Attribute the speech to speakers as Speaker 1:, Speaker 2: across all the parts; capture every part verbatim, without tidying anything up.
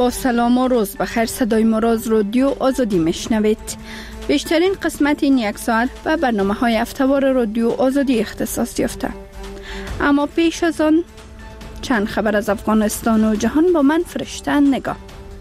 Speaker 1: با سلام و روز بخیر. صدای مراز رادیو آزادی میشنوید. بیشترین قسمت این یک ساعت و برنامه های هفته‌وار رادیو آزادی اختصاص یافته. اما پیش از آن چند خبر از افغانستان و جهان با من فرشته نگاه.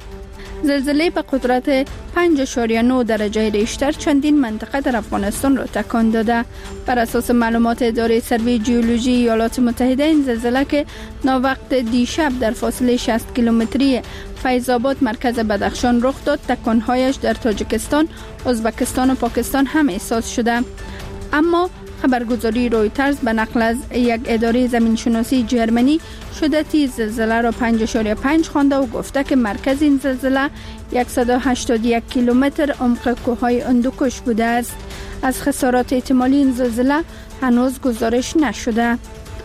Speaker 1: زلزله به قدرت پنج اشاریه نه درجه ریشتر چندین منطقه در افغانستان را تکان داده. بر اساس معلومات اداره سروی جیولوژی ایالات متحده، این زلزله که ناوقت دیشب در فاصله شصت کیلومتری فیض آباد مرکز بدخشان رخ داد، تکانهایش در تاجیکستان، ازبکستان و پاکستان هم احساس شده. اما خبرگزاری رویترز به نقل از یک اداره زمینشناسی جرمنی شدت زلزله را پنج اشاریه پنج خوانده و گفته که مرکز این زلزله صد و هشتاد و یک کیلومتر عمق کوههای هندوکش بوده است. از خسارات احتمالی این زلزله هنوز گزارش نشده.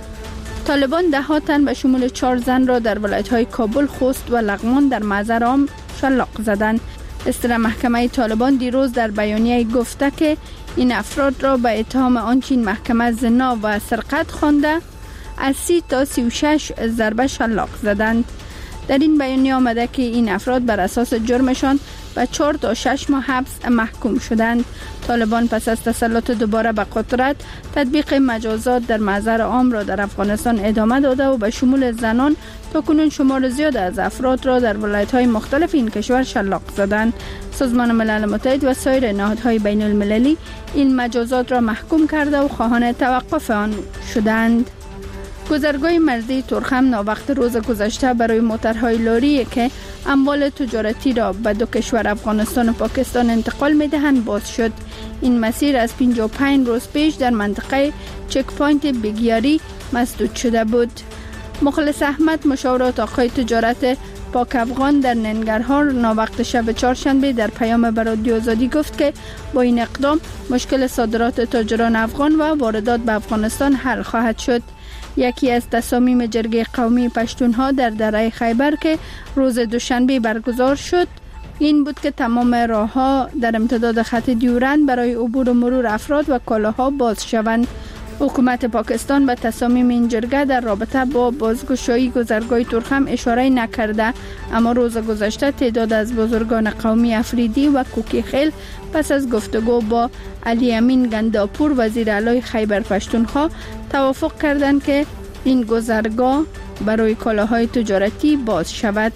Speaker 1: طالبان ده ها تن به شمول چهار زن را در ولایت‌های کابل، خوست و لغمان در محضر عام شلاق زدند. اصدر محکمه طالبان دیروز در بیانیه گفته که این افراد را به اتهام آنچه این محکمه زنا و سرقت خوانده از سی تا سی و شش ضربه شلاق زدند. در این بیانیه آمده که این افراد بر اساس جرمشان به چهار تا شش ماه حبس محکوم شدند. طالبان پس از تسلط دوباره به قدرت، تطبیق مجازات در محضر عام را در افغانستان ادامه داده و به شمول زنان تا کنون شمار زیاد از افراد را در ولایت‌های مختلف این کشور شلاق زدند. سازمان ملل متحد و سایر نهادهای بین المللی این مجازات را محکوم کرده و خواهان توقف آن شدند. گذرگاه مرزی تورخم ناوقت روز گذشته برای موترهای لاری که اموال تجارتی را به دو کشور افغانستان و پاکستان انتقال می‌دهند باز شد. این مسیر از پنجاه و پنج روز پیش در منطقه چک پوینت بگیاری مسدود شده بود. مخلص احمد، مشاور اتاق‌های تجارت پاک افغان در ننگرهار، ناوقت شب چهارشنبه در پیام به رادیو آزادی گفت که با این اقدام مشکل صادرات تاجران افغان و واردات به افغانستان حل خواهد شد. یکی از تصامیم جرگه قومی پشتونها در دره خیبر که روز دوشنبه برگزار شد این بود که تمام راه‌ها در امتداد خط دیورند برای عبور و مرور افراد و کالاها باز شوند. حکومت پاکستان به تصامیم این جرگه در رابطه با بازگشایی گذرگاه تورخم اشاره نکرده، اما روز گذشته تعداد از بزرگان قومی افریدی و کوکی خیل پس از گفتگو با علی امین گنداپور وزیر اعلی خیبر پشتونخوا توافق کردند که این گذرگاه برای کالاهای تجارتی باز شود.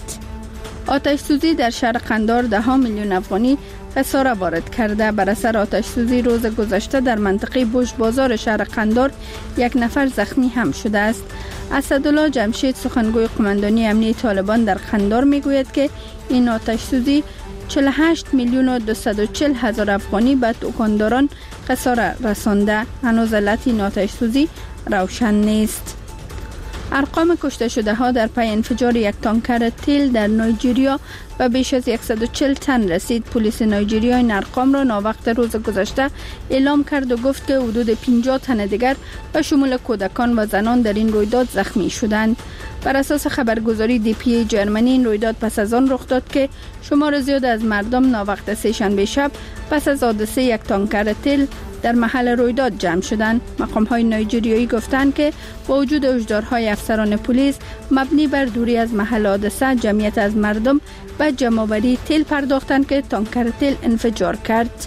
Speaker 1: آتش سوزی در شهر قندار ده ها میلیون افغانی خساره وارد کرده. بر اثر آتش سوزی روز گذشته در منطقه بوش بازار شهر قندار یک نفر زخمی هم شده است. اسدالله جمشید، سخنگوی قماندانی امنیتی طالبان در قندار میگوید که این آتش سوزی چهل و هشت میلیون و دویست و چهل هزار افغانی به دکانداران خساره رسانده. هنوز علت این آتش سوزی روشن نیست. ارقام کشته شده ها در پی انفجار یک تانکر تیل در نایجریا و بیش از صد و چهل تن رسید. پلیس نایجریا این ارقام را ناوقت روز گذشته اعلام کرد و گفت که حدود پنجاه تن دیگر به شمول کودکان و زنان در این رویداد زخمی شدند. بر اساس خبرگزاری دی پی ای جرمنی، این رویداد پس از آن رخ داد که شمار زیاد از مردم ناوقت سه‌شنبه شب پس از حادثه یک تانکر تیل در محل رویداد جمع شدند. مقام‌های نایجریایی گفتند که با وجود هشدارهای افسران پلیس مبنی بر دوری از محل حادثه، جمعیت از مردم به جمع‌آوری تیل پرداختند که تانکر تیل انفجار کرد.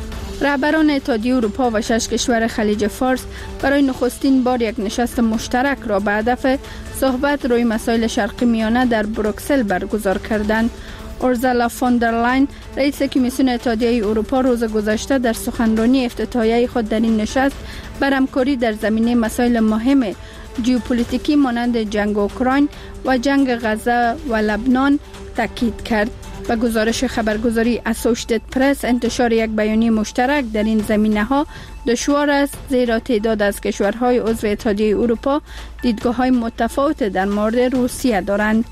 Speaker 1: رهبران اتحادیه اروپا و شش کشور خلیج فارس برای نخستین بار یک نشست مشترک را به هدف صحبت روی مسائل شرق میانه در بروکسل برگزار کردند. اورزالا فون در لاین، رئیس کمیسیون اتحادیه اروپا، روز گذشته در سخنرانی افتتاحیه خود در این نشست بر همکاری در زمینه مسائل مهم ژئوپلیتیکی مانند جنگ اوکراین و جنگ غزه و لبنان تاکید کرد. به گزارش خبرگزاری اسوشیتد پرس، انتشار یک بیانیه مشترک در این زمینه ها دشوار است، زیرا تعداد از کشورهای عضو اتحادیه اروپا دیدگاه‌های متفاوت در مورد روسیه دارند.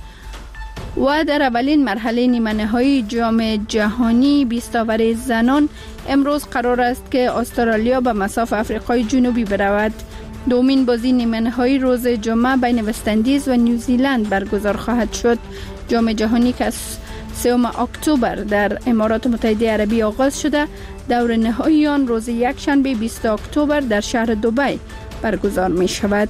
Speaker 1: و در اولین مرحله نیمه نهایی جام جهانی بیست آور زنان امروز قرار است که استرالیا به مصاف آفریقای جنوبی برود. دومین بازی نیمه نهایی روز جمعه بین وست‌اندیز و نیوزیلند برگزار خواهد شد. جام جهانی که سوم اکتبر در امارات متحده عربی آغاز شده، دور نهایی آن روز یکشنبه بیست اکتبر در شهر دبی برگزار می شود.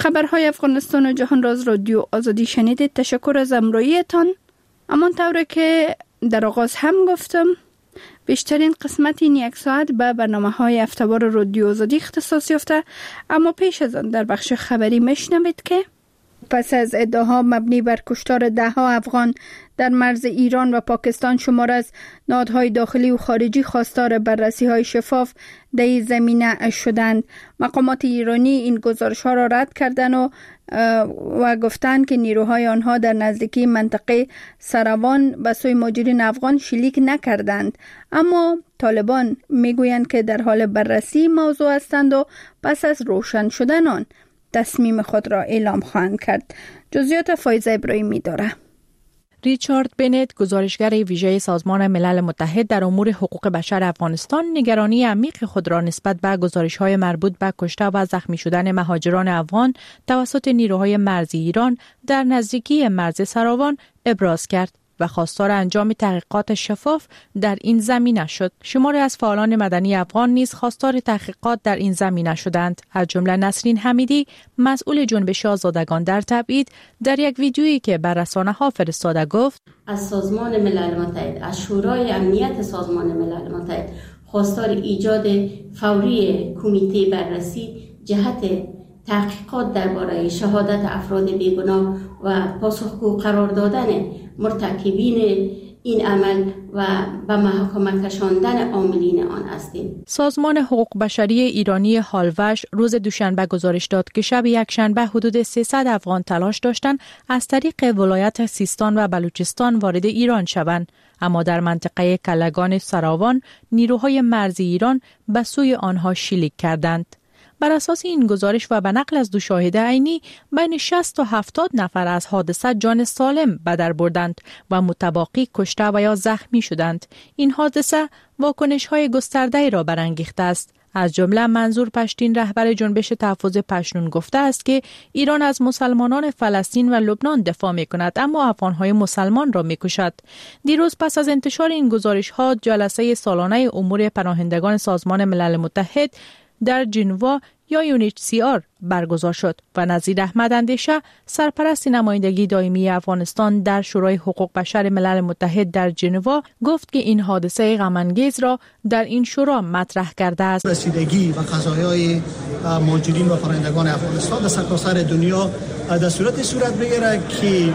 Speaker 1: خبرهای افغانستان و جهان را از رادیو آزادی شنیدید. تشکر از همراهیتان. امان طوری که در آغاز هم گفتم، بیشترین قسمت این یک ساعت به برنامه های هفته‌وار رادیو آزادی اختصاص یافته، اما پیش از آن در بخش خبری میشنوید که پس از ادعاها مبنی بر کشتار ده ها افغان در مرز ایران و پاکستان، شمار از نهادهای داخلی و خارجی خواستار بررسی های شفاف در این زمینه شدند. مقامات ایرانی این گزارش ها را رد کردند و و گفتند که نیروهای آنها در نزدیکی منطقه سروان به سوی مهاجرین افغان شلیک نکردند، اما طالبان میگویند که در حال بررسی موضوع هستند و پس از روشن شدن آن تصمیم خود را اعلام خواهند کرد. جزئیات فایزه ابراهیمی داره.
Speaker 2: ریچارد بنت، گزارشگر ویژه سازمان ملل متحد در امور حقوق بشر افغانستان، نگرانی عمیق خود را نسبت به گزارش‌های مربوط به کشته و زخمی شدن مهاجران افغان توسط نیروهای مرزی ایران در نزدیکی مرز سراوان ابراز کرد و خواستار انجام تحقیقات شفاف در این زمینه شد. شماری از فعالان مدنی افغان نیز خواستار تحقیقات در این زمینه شدند. از جمله نسرین حمیدی، مسئول جنبش آزادگان در تبعید، در یک ویدیویی که بر رسانه‌ها فرستاده گفت:
Speaker 3: از سازمان ملل متحد، از شورای امنیت سازمان ملل متحد خواستار ایجاد فوری کمیته بررسی جهت تحقیقات درباره شهادت افراد بیگناه و پاسخگو قرار دادن مرتکبین این عمل و به محاکمه کشاندن عاملین آن هستیم.
Speaker 2: سازمان حقوق بشری ایرانی هالوش روز دوشنبه گزارش داد که شب یکشنبه حدود سیصد افغان تلاش داشتند از طریق ولایت سیستان و بلوچستان وارد ایران شوند، اما در منطقه کلگان سراوان نیروهای مرزی ایران به سوی آنها شلیک کردند. بر اساس این گزارش و به نقل از دو شاهد عینی، بین شصت تا هفتاد نفر از حادثه جان سالم به در بردند و متباقی کشته و یا زخمی شدند. این حادثه واکنش‌های گسترده‌ای را برانگیخته است. از جمله منظور پشتین، رهبر جنبش تحفظ پشتون، گفته است که ایران از مسلمانان فلسطین و لبنان دفاع می‌کند، اما افغان‌های مسلمان را می‌کشد. دیروز پس از انتشار این گزارش‌ها، جلسه سالانه امور پناهندگان سازمان ملل متحد در ژنوا یا یو ان اچ سی آر برگزار شد و نظیر احمد اندیشه، سرپرست نمایندگی دائمی افغانستان در شورای حقوق بشر ملل متحد در ژنوا، گفت که این حادثه غم‌انگیز را در این شورا مطرح کرده است.
Speaker 4: رسیدگی و قضایای مهاجرین و پناهندگان افغانستان در سرتاسر دنیا در صورت صورت بگیره که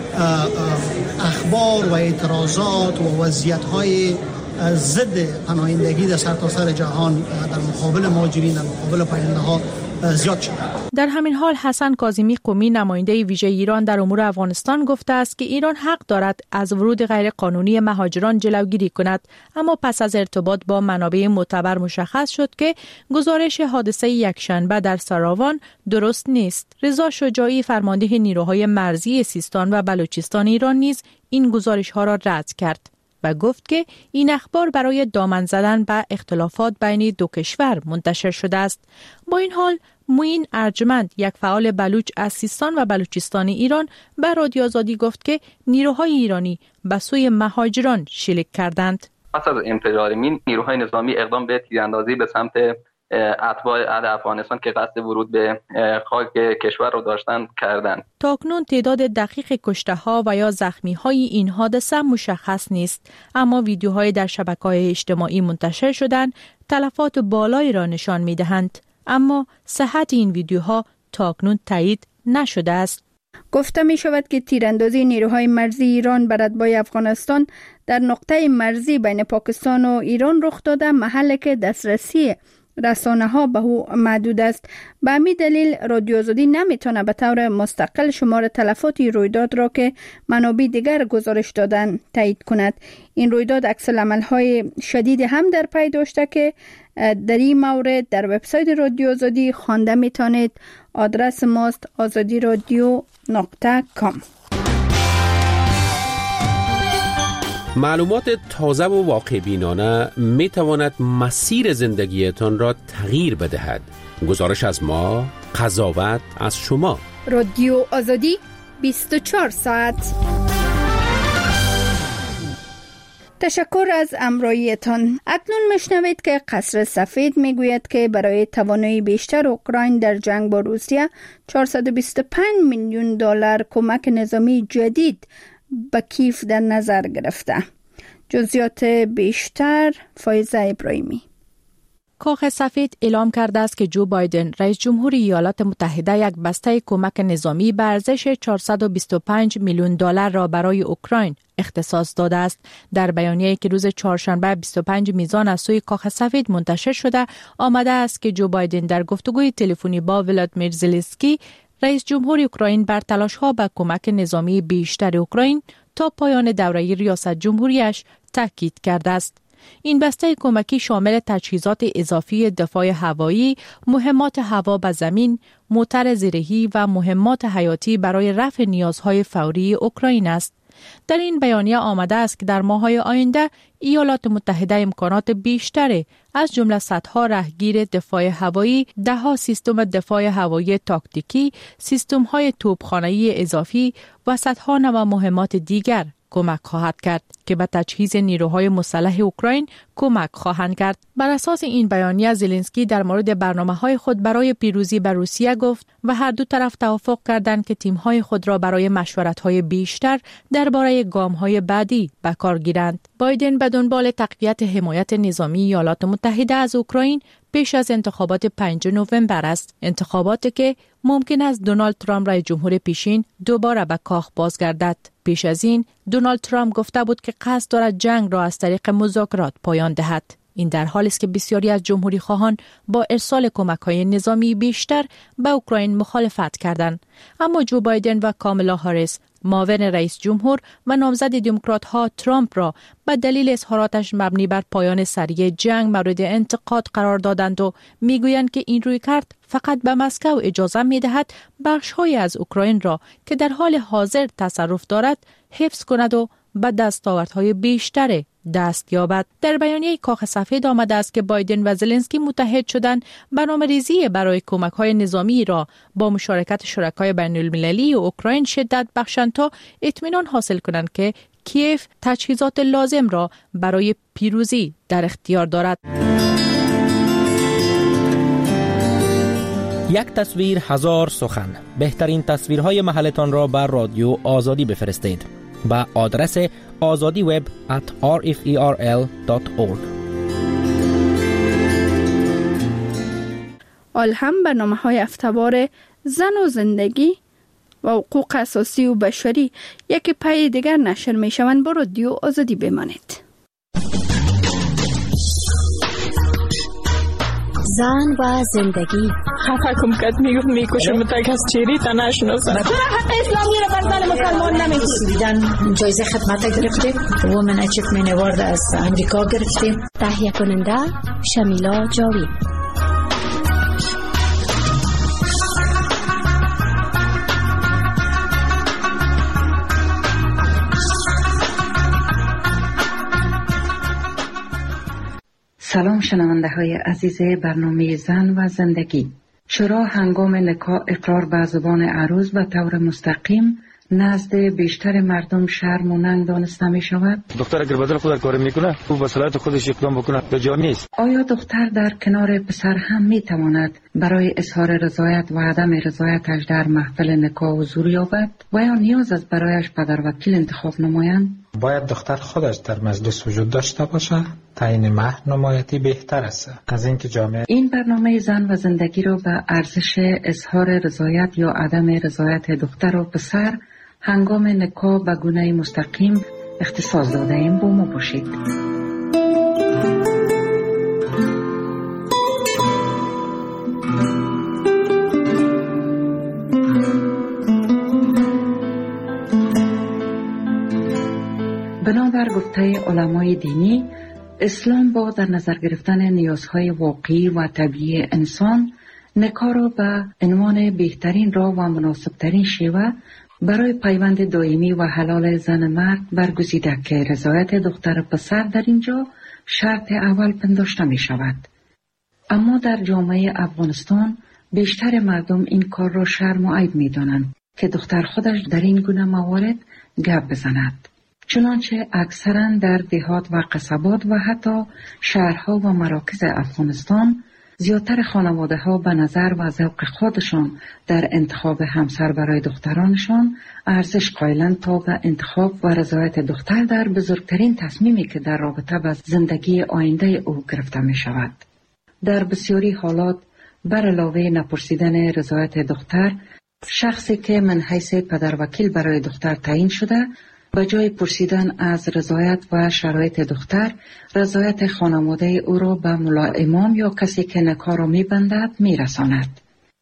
Speaker 4: اخبار و اعتراضات و وضعیت‌های ضد پناهندگی در سرتاسر جهان در مقابل مهاجرین، در مقابل پناهنده‌ها زیاد شده.
Speaker 2: در همین حال حسن کاظمی قمی، نماینده ویژه ایران در امور افغانستان، گفته است که ایران حق دارد از ورود غیرقانونی مهاجران جلوگیری کند، اما پس از ارتباط با منابع معتبر مشخص شد که گزارش حادثه یکشنبه در سراوان درست نیست. رضا شجاعی، فرمانده نیروهای مرزی سیستان و بلوچستان ایران، نیز این گزارش‌ها را رد کرد و گفت که این اخبار برای دامن زدن به اختلافات بین دو کشور منتشر شده است. با این حال، معین ارجمند، یک فعال بلوچ از سیستان و بلوچستان ایران، به رادیو آزادی گفت که نیروهای ایرانی به سوی مهاجران شلیک کردند.
Speaker 5: پس از انفجار مین، نیروهای نظامی اقدام به تیراندازی به سمت اتباع افغانستان که قصد ورود به خاک کشور رو داشتن کردند.
Speaker 2: تاکنون تعداد دقیق کشته ها و یا زخمی های این حادثه مشخص نیست، اما ویدیوهای در شبکه‌های اجتماعی منتشر شدند تلفات بالایی را نشان می دهند، اما صحت این ویدیوها تاکنون تایید نشده است.
Speaker 1: گفته می شود که تیراندازی نیروهای مرزی ایران بر اتباع افغانستان در نقطه مرزی بین پاکستان و ایران رخ داده، محلی که دسترسی رسانه ها به او محدود است. به همین دلیل رادیو آزادی نمیتونه به طور مستقل شمار تلفات رویداد را که منابع دیگر گزارش دادن تایید کند. این رویداد عکس العمل‌های شدید هم در پی داشته که در این مورد در وبسایت رادیو آزادی خوانده میتونید. آدرس ماست آزادی رادیو نقطه کام.
Speaker 6: معلومات تازه و واقع بینانه می تواند مسیر زندگیتان را تغییر بدهد. گزارش از ما، قضاوت از شما.
Speaker 1: رادیو آزادی بیست و چهار ساعت. تشکر از همراهیتان. اکنون میشنوید که قصر سفید میگوید که برای توانایی بیشتر اوکراین در جنگ با روسیه چهارصد و بیست و پنج میلیون دلار کمک نظامی جدید به کیف در نظر گرفته. جزئیات بیشتر فایزه ابراهیمی.
Speaker 2: کاخ سفید اعلام کرده است که جو بایدن رئیس جمهوری ایالات متحده یک بسته کمک نظامی به ارزش چهارصد و بیست و پنج میلیون دلار را برای اوکراین اختصاص داده است. در بیانیه‌ای که روز چهارشنبه بیست و پنج میزان از سوی کاخ سفید منتشر شده آمده است که جو بایدن در گفتگوی تلفنی با ولادیمیر زلنسکی رئیس جمهوری اوکراین بر تلاش‌ها به کمک نظامی بیشتر اوکراین تا پایان دوره ریاست جمهوریش تاکید کرده است. این بسته کمکی شامل تجهیزات اضافی دفاع هوایی، مهمات هوا به زمین، موتر زیرهی و مهمات حیاتی برای رفع نیازهای فوری اوکراین است. در این بیانیه آمده است که در ماه‌های آینده ایالات متحده امکانات بیشتری از جمله صدها راهگیر دفاع هوایی، ده‌ها سیستم دفاع هوایی تاکتیکی، سیستم‌های توپخانه‌ای اضافی و صدها نوع مهمات دیگر کمک خواهد کرد که به تجهیز نیروهای مسلح اوکراین کمک خواهند کرد. بر اساس این بیانیه زلنسکی در مورد برنامه‌های خود برای پیروزی بر روسیه گفت و هر دو طرف توافق کردند که تیم‌های خود را برای مشورت‌های بیشتر درباره گام‌های بعدی به کار گیرند. بایدن به دنبال تقویت حمایت نظامی ایالات متحده از اوکراین پیش از انتخابات پنجم نوامبر است. انتخاباتی که ممکن است دونالد ترامپ رئیس جمهور پیشین دوباره به کاخ بازگردد. پیش از این دونالد ترامپ گفته بود که قصد دارد جنگ را از طریق مذاکرات پایان دهد. این در حالی است که بسیاری از جمهوری خواهان با ارسال کمک‌های نظامی بیشتر به اوکراین مخالفت کردند. اما جو بایدن و کامالا هاریس معاون رئیس جمهور و نامزد دموکرات‌ها ترامپ را به دلیل اظهاراتش مبنی بر پایان سریع جنگ مورد انتقاد قرار دادند و میگویند که این رویکرد فقط به مسکو اجازه می‌دهد بخش‌هایی از اوکراین را که در حال حاضر تصرف دارد حفظ کند و به دستاوردهای بیشتر دست یابد. در بیانیه کاخ سفید آمده است که بایدن و زلنسکی متحد شدند برنامه‌ریزی برای کمک‌های نظامی را با مشارکت شرکای بین‌المللی و اوکراین شدت بخشند تا اطمینان حاصل کنند که کیف تجهیزات لازم را برای پیروزی در اختیار دارد.
Speaker 7: یک تصویر هزار سخن. بهترین تصویرهای محلتان را بر رادیو آزادی بفرستید با آدرس آزادی وب ات آر اف ای آر ال دات اورگ.
Speaker 1: آل هم برنامه‌های هفته‌وار زن و زندگی و حقوق اساسی و بشری یک پای دیگر نشر می‌شوند. با رادیو آزادی بمانید.
Speaker 8: زن و زندگی.
Speaker 9: خفه کم کت میگفت میکشم تا کس چیری تا نشناسم.
Speaker 8: چرا حق اسلامی رو بر زن مسلمان نمیدید؟ جایزه خدمت گرفتیم. وومن اچیومنت اوارد از امریکا گرفتیم. تهیه کننده شمیلا جاوید.
Speaker 10: سلام شنونده های عزیز برنامه زن و زندگی. چرا هنگام نکاح اقرار به زبان عروس به طور مستقیم نزد بیشتر مردم شرم و ننگ دانسته می شود؟
Speaker 11: دختر اگر بدل خود کار میکنه او به صلاحیت خودش اقدام بکنه به جا نیست.
Speaker 10: آیا دختر در کنار پسر هم می تواند برای اظهار رضایت و عدم رضایتش در محفل نکاح حضور یابد و یا نیاز است برایش پدر وکیل انتخاب نمایند؟
Speaker 12: باید دختر خودش در مجلس وجود داشته باشه. تعیین مهر نمایتی بهتر است از اینکه جامعه.
Speaker 10: این برنامه زن و زندگی را به ارزش اظهار رضایت یا عدم رضایت دختر و پسر هنگام نکاح به گونه مستقیم اختصاص داده ایم. با ما باشید. بنابر گفته علمای دینی، اسلام با در نظر گرفتن نیازهای واقعی و طبیعی انسان، نکاح را به عنوان بهترین راه و مناسبترین شیوه برای پیوند دائمی و حلال زن مرد برگزیده که رضایت دختر پسر در اینجا شرط اول پنداشته می شود. اما در جامعه افغانستان بیشتر مردم این کار را شرم و عیب می دانند که دختر خودش در این گونه موارد گپ بزند. چنانچه اکثرا در دهات و قصبات و حتی شهرها و مراکز افغانستان زیادتر خانواده ها به نظر و ذوق خودشان در انتخاب همسر برای دخترانشان ارزش قائلند تا به انتخاب و رضایت دختر در بزرگترین تصمیمی که در رابطه با زندگی آینده او گرفته می شود. در بسیاری حالات بر علاوه نپرسیدن رضایت دختر، شخصی که من حیث پدر وکیل برای دختر تعیین شده به جای پرسیدن از رضایت و شرایط دختر، رضایت خانواده او را به ملا امام یا کسی که نکاح را می بندد می رساند.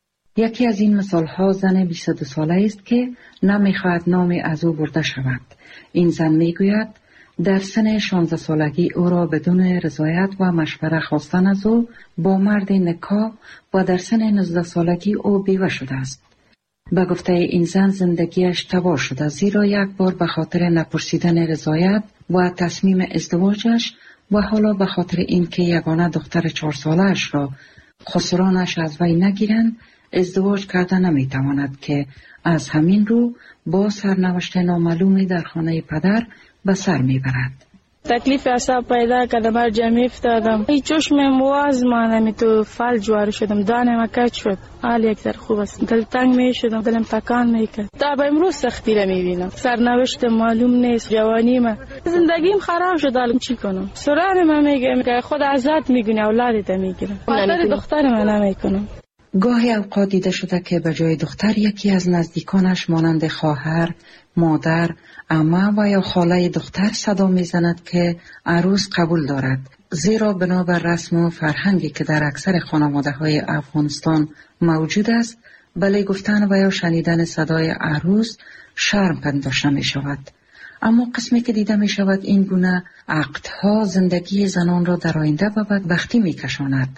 Speaker 10: یکی از این مثال ها زن بیست و دو ساله است که نمی خواهد نامی از او برده شود. این زن می گوید در سن شانزده سالگی او را بدون رضایت و مشوره خواستن از او با مرد نکاح و در سن نوزده سالگی او بیوه شده است. به گفته این زن زندگیش تباه شده، زیرا یک بار به خاطر نپرسیدن رضایت و تصمیم ازدواجش و حالا به خاطر اینکه یگانه دختر چهار سالش را خسرانش از وی نگیرند ازدواج کرده نمیتواند که از همین رو با سرنوشت نامعلومی در خانه پدر به سر میبرد.
Speaker 9: تکلیف اعصاب پیدا کردم، هر جمعی افتادم، هیچ چشمم واز مانم، تو فلج وارد شدم، دانم کج شد، حال یک ذره خوب است، دل تنگ می شدم، دلم تکان می کرد. تا به امروز سختی را می بینم، سرنوشت معلوم نیست، جوانی من زندگیم خراب شد، حالا چی کنم؟ سران من میگه که خود آزاد میگونه، اولادت میگیرم، خاطر دختر من نمیکنم.
Speaker 10: گاهی اوقات دیده شده که به جای دختر یکی از نزدیکانش مانند خواهر، مادر، عمه و یا خاله دختر صدا میزند که عروس قبول دارد، زیرا بنابر رسم و فرهنگی که در اکثر خانواده های افغانستان موجود است، بله گفتن و یا شنیدن صدای عروس شرم پنداشته می شود. اما قسمی که دیده می شود این گونه عقدها زندگی زنان را در آینده به بدبختی می کشاند.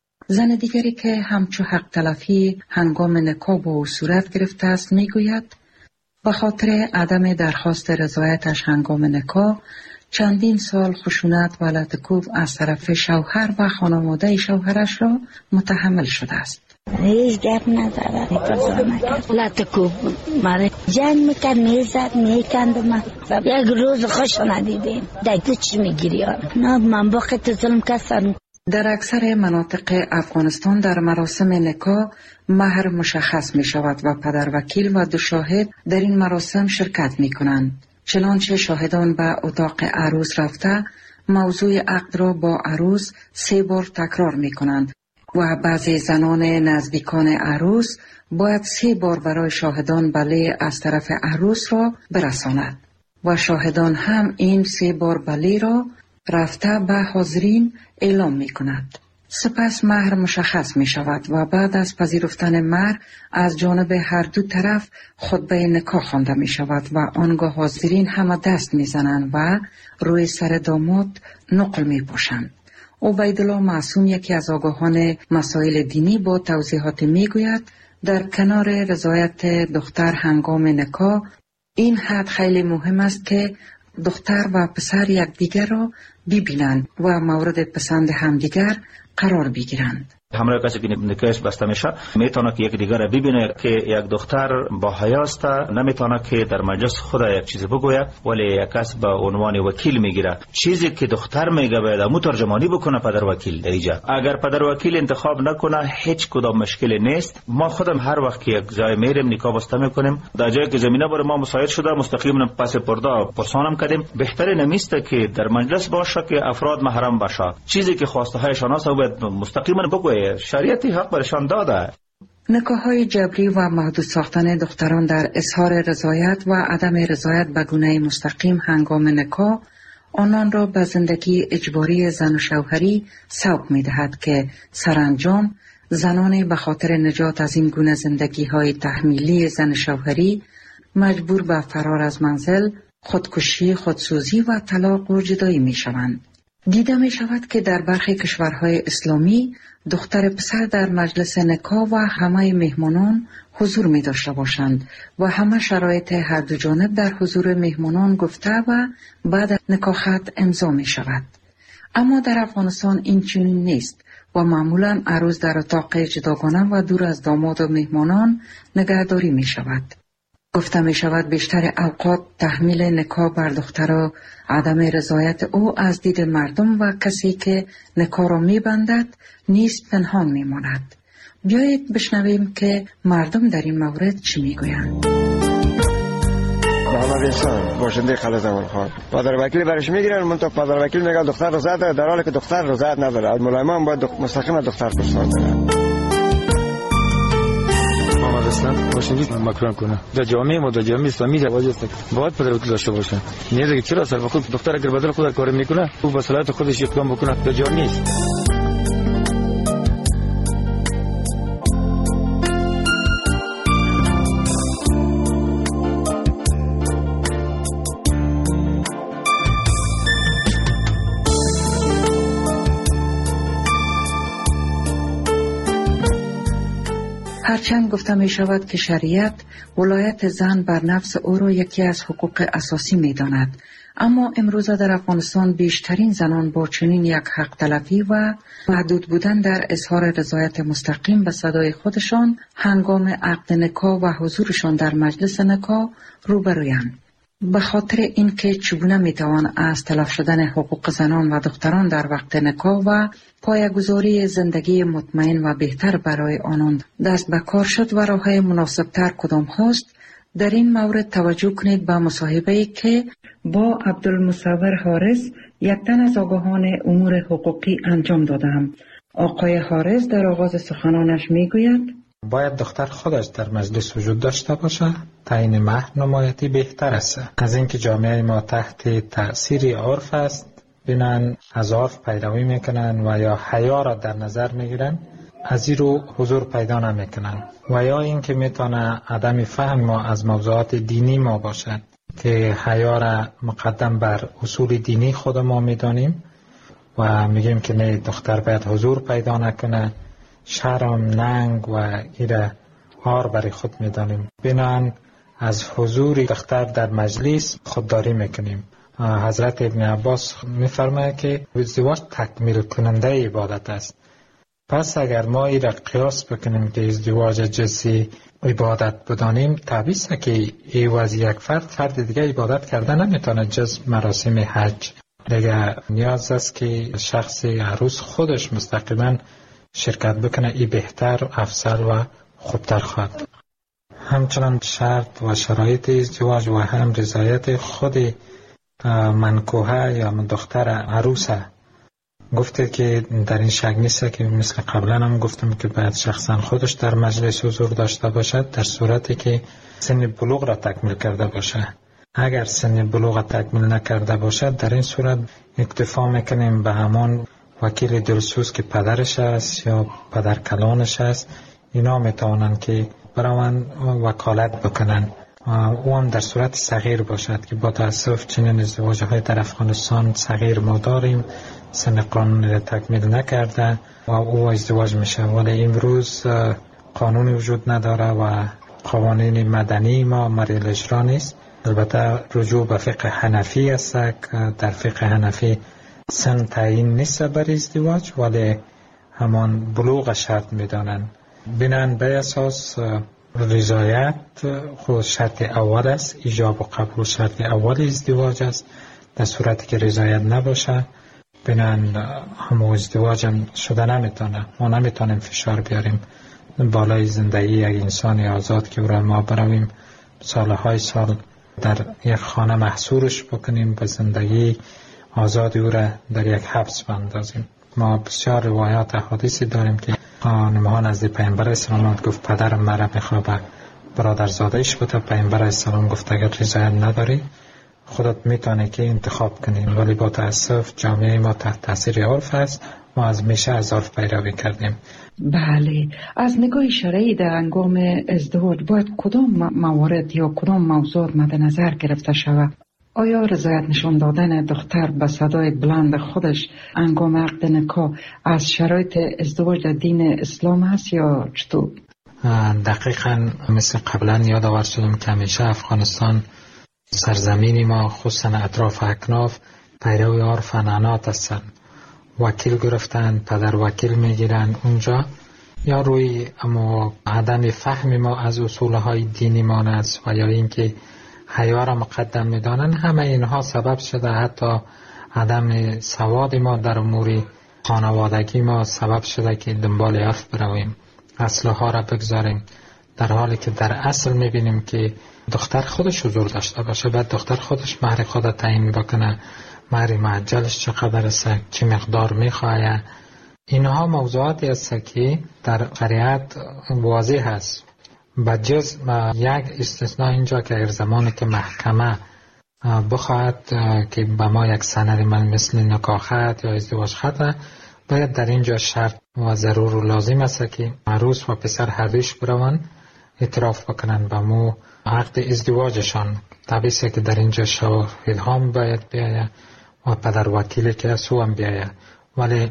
Speaker 10: زن دیگری که همچو حق تلفی هنگام نکاح با او صورت گرفته است می گوید به خاطر عدم درخواست رضایتش هنگام نکاح چندین سال خشونت و لطکوب از طرف شوهر و خانواده شوهرش را متحمل شده است.
Speaker 13: هیچ گپ نداره، لطکوب مره جنگ میکرد، میزد، میکند. من یک روز خوش ندیدیم دیگه چی میگیری؟ نه من با خط ظلم کسان.
Speaker 10: در اکثر مناطق افغانستان در مراسم نکاح مهر مشخص می شود و پدر وکیل و دو شاهد در این مراسم شرکت می کنند. چنانچه شاهدان به اتاق عروس رفته موضوع عقد را با عروس سه بار تکرار می کنند و بعضی زنان نزدیکان عروس باید سه بار برای شاهدان بله از طرف عروس را برساند و شاهدان هم این سه بار بله را رفته به حاضرین اعلام می کند. سپس مهر مشخص می شود و بعد از پذیرفتن مهر از جانب هر دو طرف خطبه نکاح خوانده می شود و آنگاه حاضرین همه دست می زنند و روی سر داماد نقل می پوشند. عبیدالله معصوم یکی از آگاهان مسائل دینی با توضیحات می گوید در کنار رضایت دختر هنگام نکاح این حد خیلی مهم است که دختر و پسر یکدیگر را ببینند و مورد پسند همدیگر قرار بگیرند.
Speaker 14: همراه کسی که نکاحش بسته میشه میتونه که یک دیگر ببینه که یک دختر با حیاست، نمیتونه که در مجلس خود یک چیز بگوید، ولی یک کس به عنوان وکیل میگیره. چیزی که دختر میگه باید مترجمانی بکنه پدر وکیل در اینجا. اگر پدر وکیل انتخاب نکنه هیچ کدام مشکلی نیست. ما خودم هر وقت که یک جای میریم نکاح بسته میکنیم، در جایی که زمینه بر ما مساعد شده مستقیما پس پرده پرسانم کردیم. بهتره نمیست که در مجلس باشه که افراد محرم باشه. چیزی که خواسته هایشان است باید مستقیما بگوید. شریعتی حق برشان داده.
Speaker 10: نکاح‌های جبری و محدود ساختن دختران در اظهار رضایت و عدم رضایت به گونه مستقیم هنگام نکاح آنان را به زندگی اجباری زن و شوهری سوق می‌دهد که سرانجام زنان به خاطر نجات از این گونه زندگی‌های تحمیلی زن شوهری مجبور به فرار از منزل، خودکشی، خودسوزی و طلاق و جدایی می‌شوند. دیده می شود که در برخی کشورهای اسلامی دختر پسر در مجلس نکاح و همه مهمانان حضور می داشته باشند و همه شرایط هر دو جانب در حضور مهمانان گفته و بعد نکاح خط امضا می شود. اما در افغانستان این چنین نیست و معمولا عروس در اتاق جداگانه و دور از داماد و مهمانان نگهداری می شود. گفته می شود بیشتر اوقات تحمیل نکاح بر دخترها عدم رضایت او از دید مردم و کسی که نکاح را می بندد نیست پنهان می ماند. بیایید بشنویم که مردم در این مورد چی می گویند.
Speaker 15: محمد احسان باشنده خالد اولخان. پدر وکیل برش میگیرن، منتها پدر وکیل میگه دختر رضایت داره، در حالی که دختر رضایت نداره. از ملایمان باید مستقیم دختر پرسان کنه.
Speaker 11: اصلا باشندگی مکران کنه. در جامعه ما در جامعه اسلامی رواج است باید پدر وکیل داشته باشه. نیازی که چرا سر خود دختر اگر بدل خود کار میکنه او به صلاحیت خودش اقدام بکنه در جا نیست.
Speaker 10: هرچند گفته می شود که شریعت ولایت زن بر نفس او را یکی از حقوق اساسی می داند، اما امروز در افغانستان بیشترین زنان با چنین یک حق تلفی و محدود بودن در اظهار رضایت مستقیم به صدای خودشان هنگام عقد نکاح و حضورشان در مجلس نکاح روبرویند. به خاطر اینکه چگونه میتوان از تلف شدن حقوق زنان و دختران در وقت نکاح و پایه‌گذاری زندگی مطمئن و بهتر برای آنان دست به کار شد و راه‌های مناسب‌تر کدام هاست، در این مورد توجه کنید به مصاحبه‌ای که با عبدالمصور حارث یک تن از آگاهان امور حقوقی انجام دادم. آقای حارث در آغاز سخنانش میگوید
Speaker 12: باید دختر خودش در مجلس وجود داشته باشه، تعیین مهر نمایتی بهتر است. از اینکه جامعه ما تحت تأثیر عرف است، بینن از عرف پیروی میکنن و یا حیا را در نظر میگیرن، از این رو حضور پیدا نمیکنن. و یا اینکه میتونه عدم فهم ما از موضوعات دینی ما باشد که حیا را مقدم بر اصول دینی خود ما میدانیم و میگیم که نه، دختر باید حضور پیدا نکنه، شرم، ننگ و ایره آر برای خود میدانیم. بنان از حضور دختر در مجلس خودداری میکنیم. حضرت ابن عباس میفرماید که ازدواج تکمیل کننده عبادت است. پس اگر ما ایره قیاس بکنیم که ازدواج جنسی عبادت بدانیم، طبیعی است که ایواز یک فرد فرد دیگه عبادت کرده نمیتونه جز مراسم حج. دیگه نیاز است که شخص عروس خودش مستقیما شرکت بکنه، ای بهتر، افضل و خوبتر خواهد. همچنان شرط و شرایط ازدواج و هم رضایت خود منکوحه یا دختر عروسه گفته که در این شک نیست که مثل قبلا هم گفتم که باید شخصا خودش در مجلس حضور داشته باشد در صورتی که سن بلوغ را تکمیل کرده باشد. اگر سن بلوغ را تکمیل نکرده باشد، در این صورت اکتفا میکنیم به همان وکیل دلسوز که پدرش است یا پدر کلانش است. اینا میتوانند که برای وکالت بکنن. او هم در صورت صغیر باشد که با تاسف چنین ازدواج های در افغانستان صغیر ما داریم، سن قانونی را تکمیل نکرده و او ازدواج میشه. ولی امروز قانونی وجود نداره و قوانین مدنی ما مریل اجرا نیست. البته رجوع به فقه حنفی است که در فقه حنفی سن تعیین نیست بر ازدواج، ولی همان بلوغ شرط میدانند. بنان به اساس رضایت خود شرط اول است، ایجاب و قبول شرط اول ازدواج است. در صورتی که رضایت نباشه، بنان همون ازدواج هم شده نمیتونه. ما نمیتونیم فشار بیاریم بالای زندگی یک انسان آزاد که برای ما برویم سالهای سال در یک خانه محصورش بکنیم، به زندگی آزادی او را در یک حبس بندازیم. ما بسیار روایات احادیثی داریم که خانم‌ها نزد پیامبر اسلام گفت پدرم مرا میخواد برادرزادهش بوده. پیامبر اسلام گفت اگر رضایت نداری خودت میتونی که انتخاب کنی. ولی با تاسف جامعه ما تحت تاثیر عرف است. ما از میشه از عرف پیروی کردیم.
Speaker 10: بله، از نگاه شرعی در هنگام ازدواج باید کدام موارد یا کدام موضوع مد نظر گرفته شود؟ آیا رضایت نشان دادن دختر به صدای بلند خودش هنگام عقد نکاح از شرایط ازدواج در دین اسلام هست یا چطور؟
Speaker 12: دقیقاً مثل قبلا یادآور شدم که همیشه افغانستان سرزمینی ما خصوصا اطراف اکناف پیرو عرف عنعنات هستند. وکیل گرفتن، پدر وکیل میگیرن اونجا یا روی اما عدم فهم ما از اصولهای دینی ما است و یا اینکه حیا را مقدم می‌دانند، همه اینها سبب شده. حتی عدم سواد ما در امور خانوادگی ما سبب شده که دنبال عرف برویم، اصلها را بگذاریم، در حالی که در اصل می‌بینیم که دختر خودش حضور داشته باشه، بعد دختر خودش مهر خود تعیین بکنه، مهر معجلش چقدر است، چه مقدار می‌خواهد. اینها موضوعاتی است که در شریعت واضح است. بجز یک استثناء اینجا که اگر زمانی که محکمه بخواهد که به ما یک سند مثل نکاح خط یا ازدواج خط، باید در اینجا شرط و ضرور و لازم است که عروس و پسر هر دوش بروند اعتراف بکنند به مو عقد ازدواجشان. طبیعی است که در اینجا شاهد هم باید بیاید و پدر وکیلی که از او هم بیاید، ولی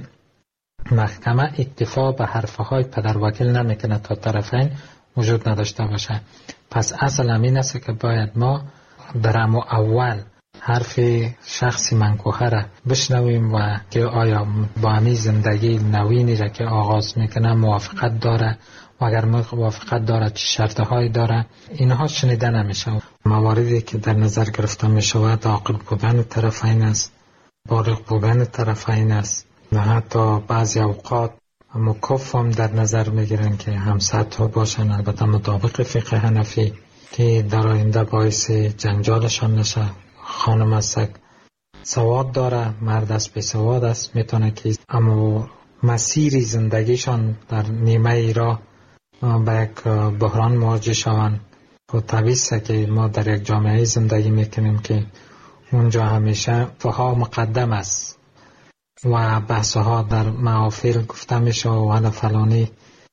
Speaker 12: محکمه اکتفا به حرفهای پدر وکیل نمیکنه تا طرفین وجود نداشته باشه. پس اصل همین است که باید ما در امو اول حرف شخص منکوحه را بشنویم و که آیا با همی زندگی نوینی را که آغاز میکنه موافقت داره و اگر موافقت داره چه شرطهایی داره. اینها شنیده نمیشه. مواردی که در نظر گرفته میشود عاقل بودن طرفین است، بالغ بودن طرفین است و حتی بعضی اوقات مکف هم در نظر میگیرن که همسطح باشن، البته مطابق فقه حنفی، که در آینده باعث جنجالشان نشه. خانم است سواد داره، مرد است بی سواد است، میتونه که اما مسیری زندگیشان در نیمه ای را به یک بحران مواجه شوند. و طبیعی است که ما در یک جامعه زندگی میکنیم که اونجا همیشه فها مقدم است و بحثها در محافل گفته میشه و انا فلانی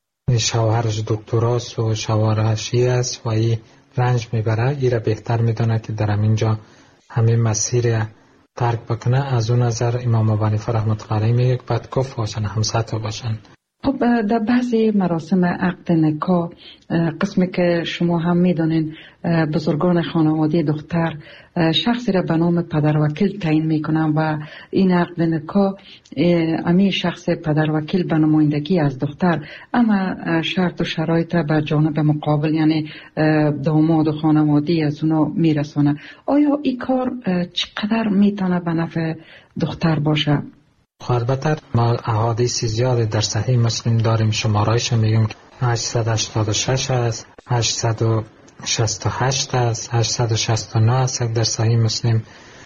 Speaker 12: شوهرش دکتراست و شوهرش است و این رنج میبره، این را بهتر میدونه که در اینجا همین مسیر ترک بکنه. از اون نظر امام ابو حنیفه رحمت الله علیه میگه باید کف باشن، همسطح باشن.
Speaker 10: خب در بعضی مراسم عقد نکاح، قسمی که شما هم میدونین بزرگان خانواده دختر شخصی را به نام پدر وکیل تعیین میکنن و این عقد نکاح امی شخص پدر وکیل به نمایندگی از دختر، اما شرط و شرایط به جانب مقابل یعنی داماد و خانواده از اونا میرسونه. آیا این کار چقدر میتونه به نفع دختر باشه؟
Speaker 12: البته ما احادیث زیاد در صحیح مسلم داریم، شمارایش میگیم که هشتصد و هشتاد و شش است، هشتصد و شصت و هشت است، هشتصد و شصت و نه است در صحیح مسلم،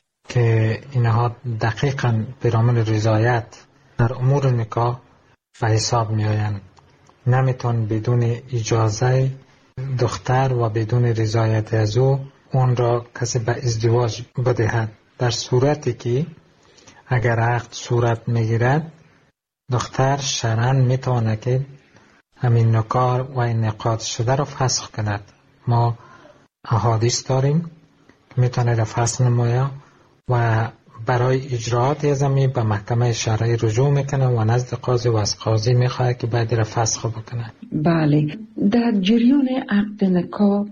Speaker 12: که اینها دقیقاً برامون رضایت در امور نکاح به حساب می آیند. نمیتون بدون اجازه دختر و بدون رضایت از او اون را کسی به ازدواج بدهد. در صورتی که اگر عقد صورت میگیرد، دختر شرعاً میتونه که همین نکاح و انعقاد شده را فسخ کند. ما احادیث داریم که میتونه را فسخ نماید و برای اجراعات ازمی به محکمه شرعی رجوع میکنه و نزد قاضی و از قاضی میخواه که باید را فسخ بکنه.
Speaker 10: بله، در جریان عقد نکاح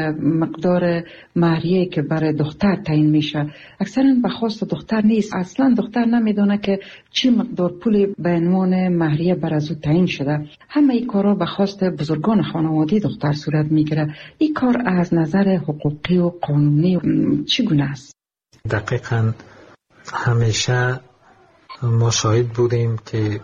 Speaker 10: مقدار مهریه که برای دختر تعیین میشه اکثرا به خواست دختر نیست. اصلا دختر نمیدونه که چی مقدار پول به عنوان مهریه بر از او تعیین شده. همه این کارا به خواست بزرگان خانواده دختر صورت میگیره. این کار از نظر حقوقی و قانونی چگونه است؟
Speaker 12: دقیقاً همیشه ما شاهد بودیم که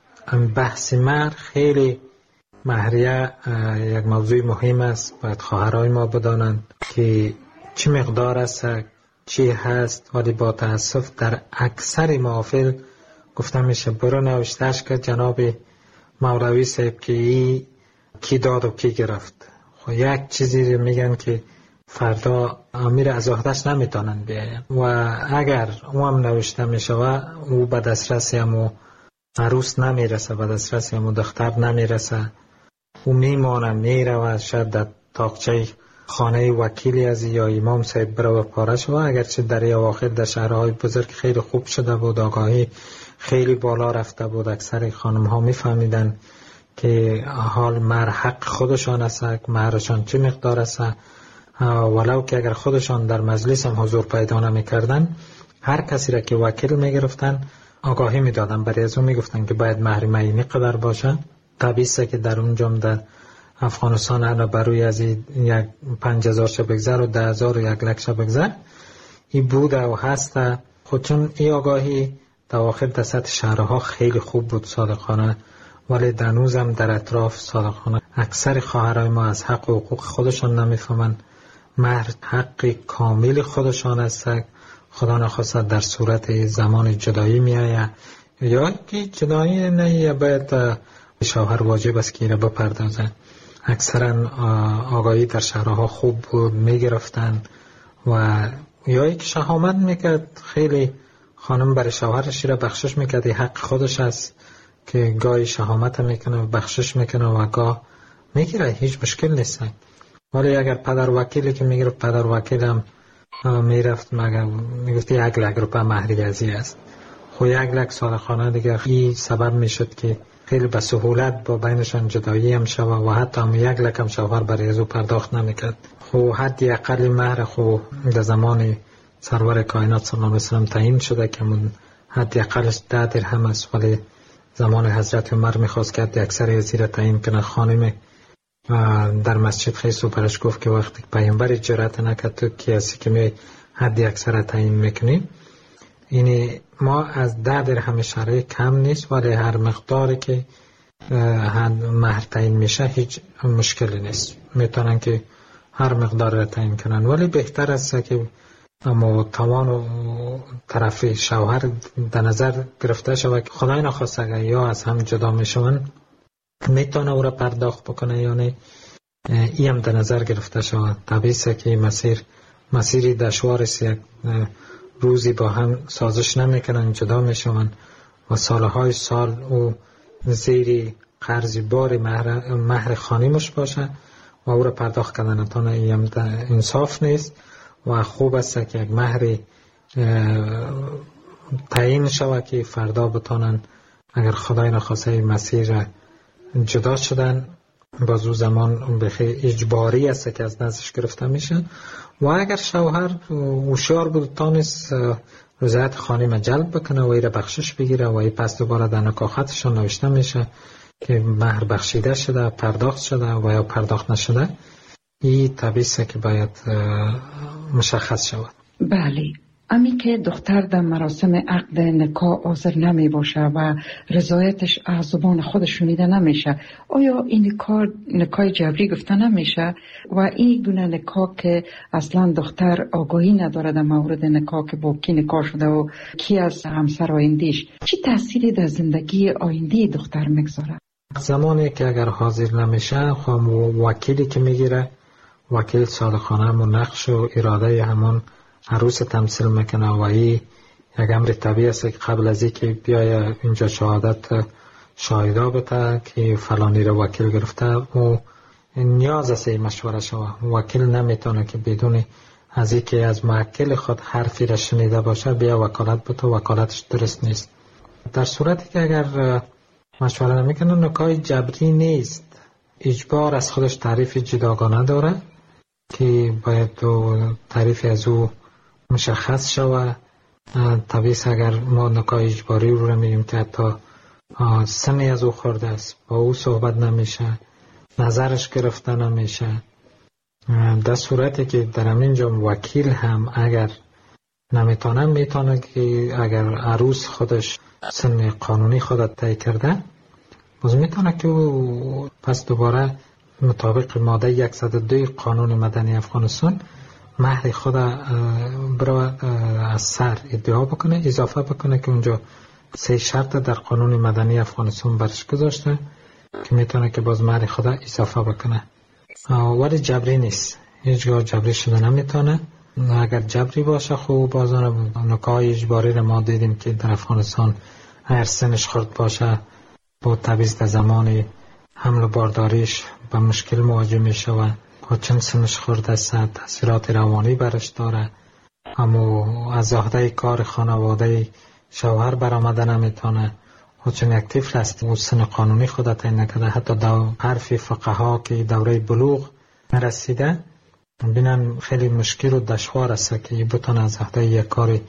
Speaker 12: بحث مهر خیلی مهریه یک موضوع مهم است. باید خواهرای ما بدانند که چه مقدار است، چی هست، ولی با تاسف در اکثر محافل گفته میشه برو نوشتهش که جناب مولوی صاحب که ای کی داد و کی گرفت. خب یک چیزی میگن که فردا امیر از عهده‌اش نمیتونن بیاین و اگر او هم نوشته میشه و او به دسترسی همو عروس نمیرسه، به دسترسی همو دختر نمیرسه، او میمانه میره و شاید در تاقچه خانه وکیلی از یا امام صاحب بره و پارش و اگرچه در اواخر در شهرهای بزرگ خیلی خوب شده بود، آگاهی خیلی بالا رفته بود، اکثر خانم ها میفهمیدن که حال مهر حق خودشان است، مهرشان چه مقدار است، ولو که اگر خودشان در مجلس هم حضور پیدا نمی کردن، هر کسی را که وکیل می گرفتن آگاهی می دادن، برای از اون می گفتن که باید مهر معینی قدر باشه طبیعیه که در اونجا در افغانستان انا بروی از یک پنج هزار شب بگذر و ده هزار و یک لک شب بگذر این بوده و هسته. خود چون این آگاهی دواخل در سطح شهرها خیلی خوب بود صادقانه، ولی دنوز هم در اطراف صادقانه اکثر خواهرای ما از حق و حقوق خودشان نمیفهمن. مهر حق کامل خودشان است، خدا نخواسته در صورت زمان جدایی می آید یا که جدایی نه باید شوهر واجب است که را بپردازه. اکثرا آگاهی در شهرها خوب بود، می گرفتن و یا یک شهامت میکرد، خیلی خانم برای شوهرش را بخشش میکرد، حق خودش است که گاهی شهامت میکنه بخشش میکنه و گاه میگیره، هیچ مشکل نیست. ولی اگر پدر وکیلی که میگرفت پدر وکیل هم میرفت مگر میگفت یک لک روپه مهری ازی است، خو یک لک صادقانه دیگر این سبب میشد که خیلی به سهولت با بینشان جدایی هم شود و حتی هم یک لک هم شوهر برای ازو پرداخت نمیکرد. خو حدی اقل مهر خو در زمان سرور کائنات صلی الله علیه و سلم تعیین شده که من حدی اقلش ده درهم است، ولی زمان حضرت عمر میخواست که حدی اکثر ازی را تعیین کنه. خانم در مسجد خیسو برش گفت که وقتی پیامبر جرأت نکرد تو کیاسی که می حدی اکثر تعیین میکنی. یعنی ما از ده درهم شرعی کم نیست، ولی هر مقداری که مهر تعیین میشه هیچ مشکلی نیست، میتونن که هر مقدار را تعیین کنن. ولی بهتر است که اما توان و طرف شوهر در نظر گرفته شود که خدای نخواسته اگر یا از هم جدا میشون میتونه او را پرداخت بکنه یا نه، این هم در نظر گرفته شود. طبیعیه که مسیر مسیری دشوار است، یک روزی با هم سازش نمیکنن جدا میشون و سالهای سال او زیر قرضی بار مهر, مهر خانیمش باشه و او را پرداخت کردن نتونه، این هم انصاف نیست و خوب است که یک مهر تعیین شود که فردا بتانن اگر خدای نخواسته مسیر جدا شدن بازو زمان بخیر اجباری است که از نزدش گرفته میشه. و اگر شوهر هوشیار بود تانست رضایت خانم جلب بکنه و ایره بخشش بگیره و ای پس دوباره در نکاحتشان نوشته میشه که مهر بخشیده شده، پرداخت شده و یا پرداخت نشده، این طبیعیه که باید مشخص شود.
Speaker 10: بله، امی که دختر در مراسم عقد نکاح حاضر نمی باشه و رضایتش از زبان خودش شنیده نمیشه، آیا این نکاح نکاح جبری گفته نمیشه؟ و این گونه نکاح که اصلا دختر آگاهی نداره در مورد نکاح که با کی نکاح شده و کی از همسر آیندهش، چی تأثیری در زندگی آینده دختر میگذاره؟
Speaker 12: زمانی که اگر حاضر نمیشه خب وکیلی که میگیره، وکیل صادقانه همون نقش و اراده همون عروس تمثیل میکنه و این یک امر طبیعی است که قبل از اینکه بیای اینجا شهادت شاهدا بده که فلانی رو وکیل گرفته و نیاز است مشوره شود. وکیل نمیتونه که بدون از اینکه از موکل خود حرفی را شنیده باشه بیا وکالت بده، وکالتش درست نیست. در صورتی که اگر مشوره نمیکنه نکاح جبری نیست، اجبار از خودش تعریف جداگانه داره که باید تعریف از او مشخص شود. طبیعی اگر ما نکاح اجباری رو میگیم که حتی سنی از او خورده است، با او صحبت نمیشه، نظرش گرفته نمیشه، در صورتی که در همینجا وکیل هم اگر نمیتونه میتونه که اگر عروس خودش سن قانونی خودت طی کرده باز میتونه که او پس دوباره مطابق ماده صد و دو قانون مدنی افغانستان مهر خود برای از سر ادعا بکنه، اضافه بکنه که اونجا سه شرط در قانون مدنی افغانستان برش گذاشته که میتونه که باز مهر خود اضافه بکنه. ولی جبری نیست، هیچگاه جبری شده نمیتونه. اگر جبری باشه خوب بازان نکاح اجباری رو ما دیدیم که در افغانستان هر سنش خورد باشه با تبعیض در زمان حمل و بارداریش با مشکل مواجه میشه و چند سنش خورد است، تاثیرات روانی برش داره، اما از عهده کار خانواده شوهر برآمده نمیتونه و چون یک طفل است و سن قانونی خود تعیین نکرده، حتی دو حرف فقها که دوره بلوغ نرسیده بینن خیلی مشکل و دشوار است که بتونه از عهده یک کار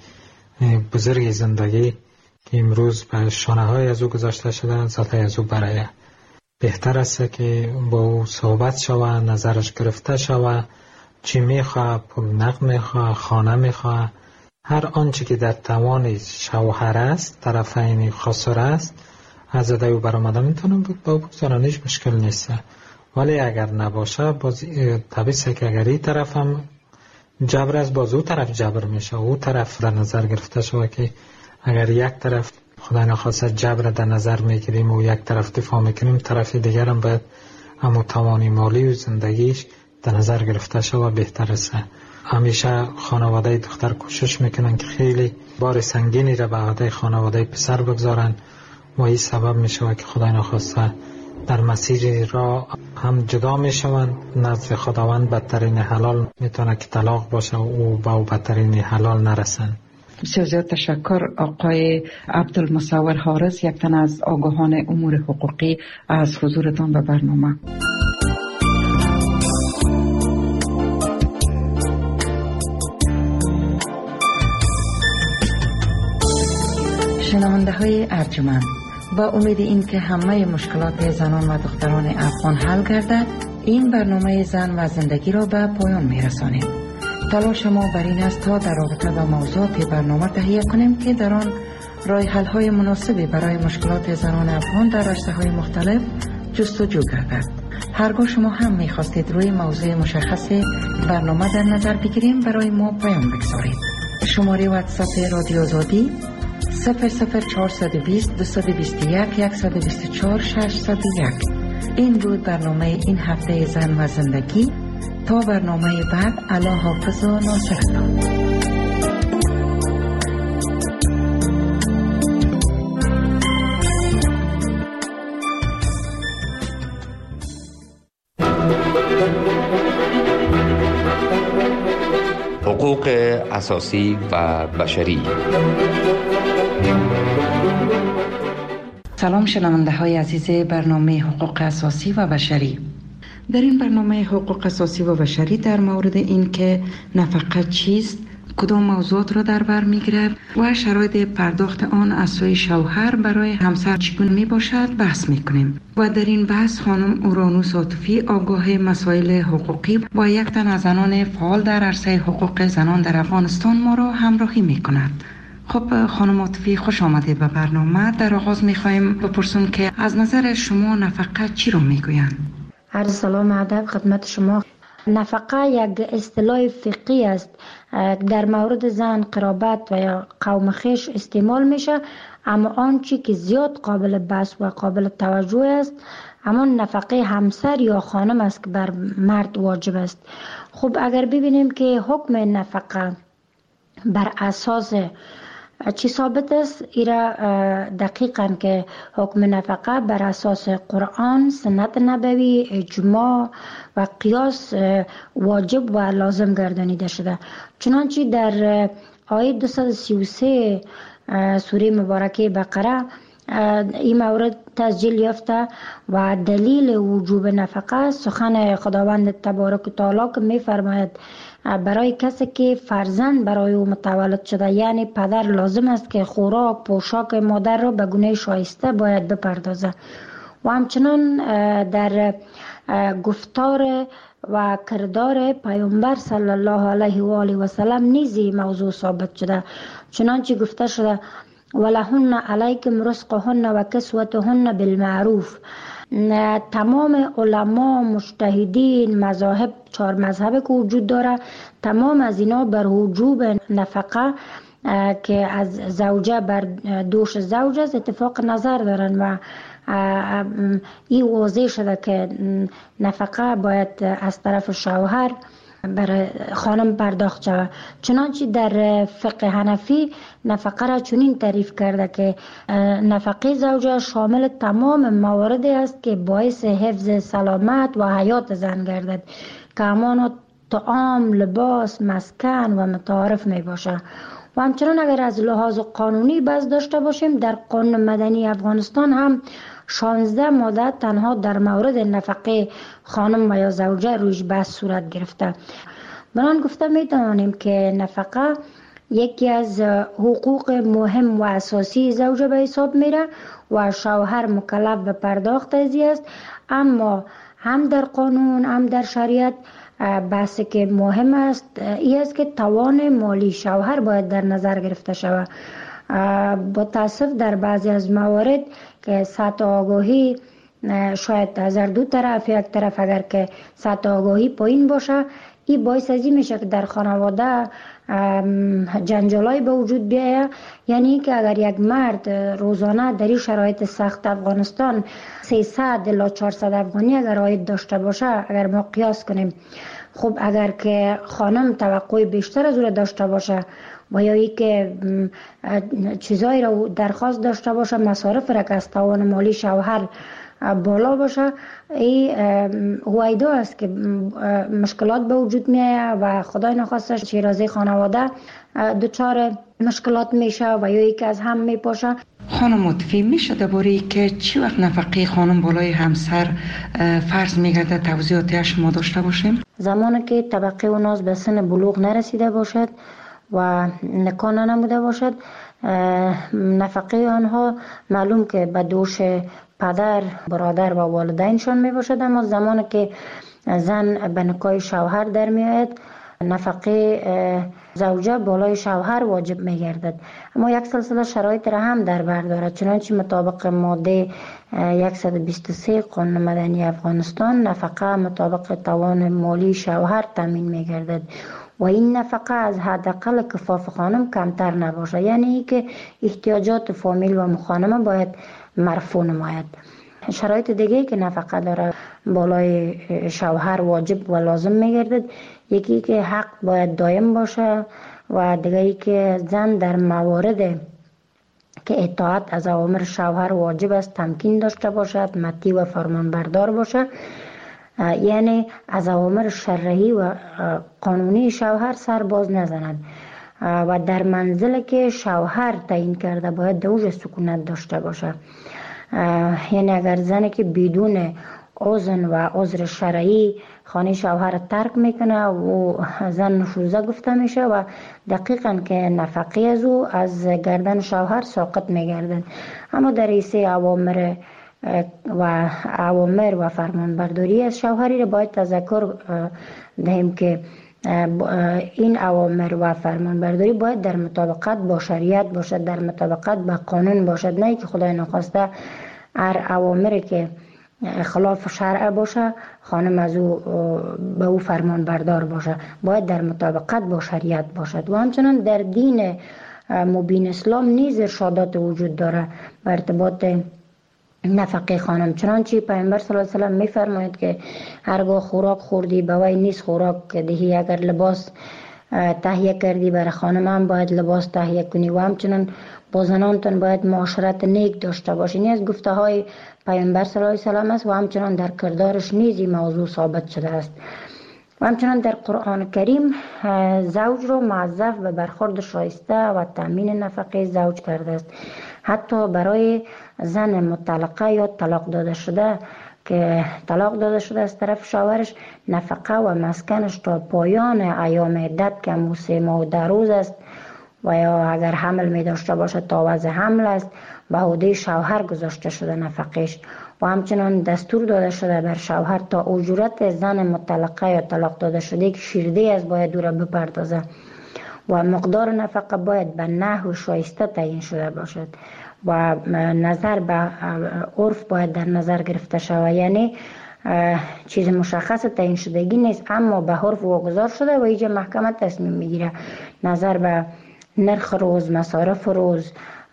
Speaker 12: بزرگ زندگی که امروز به شانه های از او گذاشته شده ذاته از او برایه. بهتر است که با او صحبت شوه، نظرش گرفته شوه، چی میخواه، پول نقد میخواه، خانه میخواه، هر آنچه که در توان شوهر است، طرفین خسر است، از ادای او برآمده میتونم بود با بگذارن، هیچ مشکل نیست. ولی اگر نباشه باز طبیعیه که اگر این طرف هم جبر است، باز او طرف جبر میشه، او طرف در نظر گرفته شده که اگر یک طرف خدا نخواسته جبر در نظر میگیریم و یک طرف دفاع میکنیم، طرف دیگر هم باید همون توانی مالی و زندگیش در نظر گرفته شده بهتر است. همیشه خانواده دختر کوشش میکنن که خیلی بار سنگینی را به عهده خانواده پسر بگذارن و این سبب میشه که خدا نخواسته در مسیر را هم جدا میشوند. نزد خداوند بدترین حلال میتونه که طلاق باشه و او با بدترین حلال نرسن.
Speaker 10: بسیار زیاد تشکر آقای عبدالمصور حارس، یک تن از آگاهان امور حقوقی، از حضورتان به برنامه. شنونده های ارجمند، با امید این که همه مشکلات زنان و دختران افغان حل گردد، این برنامه زن و زندگی را به پایان می رسانیم. تلاش ما بر این است تا در رابطه با موضوعات برنامه تهیه کنیم که در آن راه حل های مناسبی برای مشکلات زنان افغان در رشته های مختلف جستجو گردد. هرگاه شما هم می خواستید روی موضوع مشخص برنامه در نظر بگیریم، برای ما پیام بگذارید. شماره واتساپ رادیو آزادی صفر صفر چهارصد و بیست دویست و بیست و یک صد و بیست و چهار ششصد و یک. این بود برنامه این هفته زن و زندگی. تا برنامه بعد، الله حافظ و ناصرتان.
Speaker 16: حقوق اساسی و بشری.
Speaker 10: سلام شنونده های عزیز برنامه حقوق اساسی و بشری. در این برنامه حقوق اساسی و بشری در مورد این که نفقه چیست، کدام موضوعات را در بر میگیرد و شرایط پرداخت آن از سوی شوهر برای همسر چگونه می باشد بحث میکنیم. و در این بحث خانم اورانوس عاطفی، آگاه مسائل حقوقی و یک تن از زنان فعال در عرصه حقوق زنان در افغانستان ما را همراهی میکند. خب خانم عاطفی، خوش آمدید به برنامه. در آغاز میخوایم بپرسیم که از نظر شما نفقه چی رو میگویند؟
Speaker 17: عرض سلام ادب خدمت شما. نفقه یک اصطلاح فقهی است، در مورد زن، قرابت و یا قوم خویش استعمال میشه، اما آنچه که زیاد قابل بحث و قابل توجه است همان نفقه همسر یا خانم است که بر مرد واجب است. خب اگر ببینیم که حکم نفقه بر اساس چی ثابت است، ایرا دقیقاً که حکم نفقه بر اساس قرآن، سنت نبوی، اجماع و قیاس واجب و لازم گردانیده شده. چنانچه در آیه دویست و سی و سه سوره مبارکه بقره این مورد تسجیل یافته و دلیل وجوب نفقه سخن خداوند تبارک و تعالی که می فرماید برای کسی که فرزند برای او متولد شده، یعنی پدر لازم است که خوراک پوشاک مادر را به گونه شایسته باید بپردازه. و همچنان در گفتار و کردار پیامبر صلی الله علیه و آله و سلم نیز موضوع ثابت شده، چنانچه گفته شده ولهن علیکم رزقهن و کسوتهن بالمعروف. تمام علما، مجتهدین، مذاهب، چهار مذهب که وجود داره، تمام از اینا بر وجوب نفقه که از زوجه بر دوش زوج است اتفاق نظر دارن و این واضح شده که نفقه باید از طرف شوهر برای خانم پرداخت شود. چنانچه در فقه حنفی نفقه را چنین تعریف کرده که نفقه زوجه شامل تمام مواردی است که باعث حفظ سلامت و حیات زن گردد، که همان طعام، لباس، مسکن و متعارف می باشه. و همچنان اگر از لحاظ قانونی بحث داشته باشیم، در قانون مدنی افغانستان هم شانزده ماده تنها در مورد نفقه خانم و یا زوجه رویش بحث صورت گرفته. بران گفته می توانیم که نفقه یکی از حقوق مهم و اساسی زوجه به حساب میره و شوهر مکلف به پرداخت ازی است. اما هم در قانون هم در شریعت بحثی که مهم است این است که توان مالی شوهر باید در نظر گرفته شود. با تاسف در بعضی از موارد که سطح آگاهی شاید از هر دو طرف، یک طرف اگر که سطح آگاهی پایین باشه، این باعث ازی میشه که در خانواده جنجالای به وجود بیاید. یعنی که اگر یک مرد روزانه در این شرایط سخت افغانستان سیصد الی چهارصد افغانی اگر عاید داشته باشه، اگر ما قیاس کنیم، خب اگر که خانم توقع بیشتر از او داشته باشه و یا ای که چیزایی را درخواست داشته باشه، مصارف را که از توان مالی شوهر بالا باشه، این هویدا است که مشکلات به وجود میاد و خدای نخواسته شیرازه خانواده دچار مشکلات میشه و یا ای که از هم میپاشه.
Speaker 10: خانم متفی میشه درباره که چی وقت نفقه خانم بالای همسر فرض میگرده توضیحاتی شما داشته باشیم؟
Speaker 17: زمانی که طبقه و ناز به سن بلوغ نرسیده باشد و نکاح نموده باشد، نفقه آنها معلوم که به دوش پدر، برادر و والدینشان می باشد. اما زمانی که زن به نکاح شوهر در می آید، نفقه زوجه بالای شوهر واجب می گردد. اما یک سلسله شرایط را هم در بر دارد. چنانچه مطابق ماده صد و بیست و سه قانون مدنی افغانستان، نفقه مطابق توان مالی شوهر تامین می گردد و این نفقه از حداقل کفاف خانم کمتر نباشه. یعنی که احتیاجات فامیل و مخانمه باید مرفوع نماید. شرایط دیگه که نفقه داره بالای شوهر واجب و لازم میگردد، یکی که حق باید دائم باشه و دیگه که زن در موارد که اطاعت از اوامر شوهر واجب است تمکین داشته باشد، مطیع و فرمانبردار باشه. یعنی از اوامر شرعی و قانونی شوهر سر باز نزند و در منزل که شوهر تعیین کرده باید دوج سکونت داشته باشه. یعنی اگر زنی که بدون اذن و عذر شرعی خانه شوهر ترک میکنه و زن نشوزه گفته میشه و دقیقاً که نفقه از او از گردن شوهر ساقط میگردن. اما در ایسه اوامر و اوامر و فرمانبرداری از شوهری را باید تذکر دهیم که این اوامر و فرمانبرداری باید در مطابقت با شریعت باشد، در مطابقت با قانون باشد، نه که خدای نخواسته هر اوامری که خلاف شرع باشه خانم از او به او فرمانبردار باشه. باید در مطابقت با شریعت باشد. و همچنان در دین مبین اسلام نیز ارشادات وجود داره به ارتباط نفقه خانم. چنانچه پیامبر صلی الله علیه و سلم میفرماید که هرگاه خوراک خوردی به وی نیست خوراک دهی، اگر لباس تهیه کردی برای خانم هم باید لباس تهیه کنی و همچنان با زنانتون باید معاشرت نیک داشته باشی. این از گفته های پیامبر صلی الله علیه و سلم است و همچنان در کردارش نیز این موضوع ثابت شده است. و همچنان در قرآن کریم زوج رو موظف به برخورد شایسته و تامین نفقه زوج کرده است. حتی برای زن مطلقه یا طلاق داده شده که طلاق داده شده از طرف شوهرش، نفقه و مسکنش تا پایان ایام عدت که همون سه ماه و ده روز است و یا اگر حمل می داشته باشه تا وضع حمل است به عهده شوهر گذاشته شده نفقهش. و همچنان دستور داده شده بر شوهر تا اجورت زن مطلقه یا طلاق داده شده که شیرده از باید او را بپردازه و مقدار نفقه باید به نحو شایسته تعیین شده باشد و نظر به عرف باید در نظر گرفته شود. یعنی چیز مشخص تعیین شدگی نیست اما به عرف واگذار شده و اینجا محکمه تصمیم میگیره نظر به نرخ روز، مصارف روز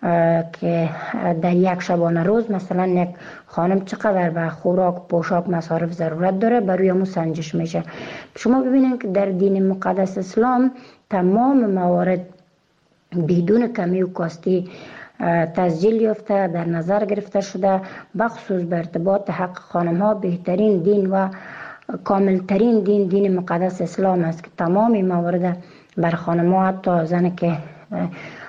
Speaker 17: که در یک شبانه روز مثلا یک خانم چقدر به خوراک، پوشاک، مصارف ضرورت داره بر روی امو سنجش میشه. شما ببینید که در دین مقدس اسلام تمام موارد بدون کمی و کاستی تسجیل یافته در نظر گرفته شده. بخصوص به ارتباط حق خانم ها بهترین دین و کاملترین دین دین مقدس اسلام است که تمام موارد بر خانم ها، حتی زن که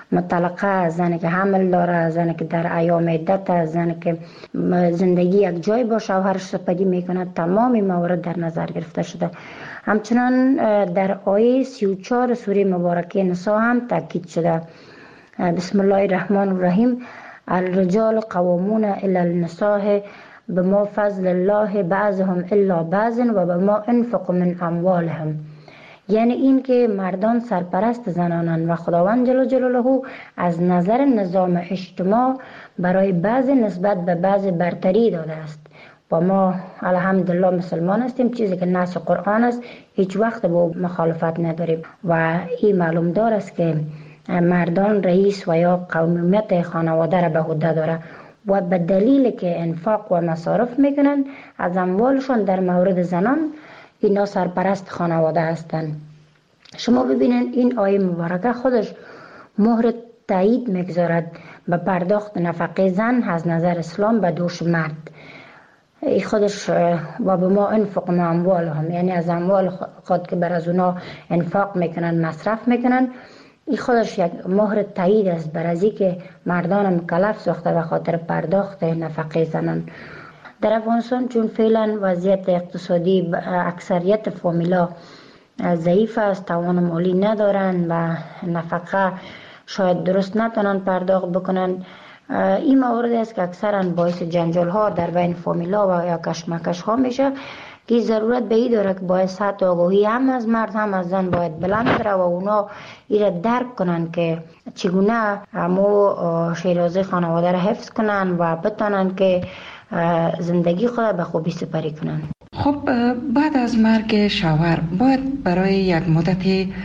Speaker 17: مطلقه، زنی که حمل داره، زنی که در ایام عدت، زنی که زندگی یک جای با شوهرش سپری میکنه، تمام این موارد در نظر گرفته شده. همچنان در آیه سی و چهار سوره مبارکه نساء هم تاکید شده. بسم الله الرحمن الرحیم: الرجال قوامون علی النساء بما فضل الله بعضهم الا بعض و بما انفقوا من اموالهم. یعنی این که مردان سرپرست زنانند و خداوند جل جلاله از نظر نظام اجتماع برای بعض نسبت به بعض برتری داده است. و ما الحمدلله مسلمان هستیم، چیزی که نص قرآن است هیچ وقت با مخالفت نداریم و این معلوم دار است که مردان رئیس و یا قومیت خانواده را به عهده داره و به دلیل که انفاق و مصارف میکنن از اموالشون در مورد زنان اینا سرپرست خانواده هستند. شما ببینید این آیه مبارکه خودش مهر تایید میگذارد به پرداخت نفقه زن از نظر اسلام به دوش مرد. ای خودش و به ما انفق ما اموالهم، یعنی از اموال خود که بر از اونا انفاق میکنن مصرف میکنن، این خودش یک مهر تایید است بر از که مردان مکلف ساخته به خاطر پرداخت نفقه زنان. در افغانستان چون فعلا وضعیت اقتصادی اکثریت فامیلا ضعیف است، توان مالی ندارن و نفقه شاید درست نتونن پرداخت بکنن، این موارد است که اکثرا باعث جنجال ها در بین فامیلا و یا کشمکش ها میشه که ضرورت به این داره که باید سطح آگاهی هم از مرد هم از زن باید بلند بره و اونا ایره درک کنن که چگونه همو شیرازه خانواده را حفظ کنن و بتانن که زندگی خود به خوبی سپری کنن.
Speaker 10: خب بعد از مرگ شوهر باید برای یک مدت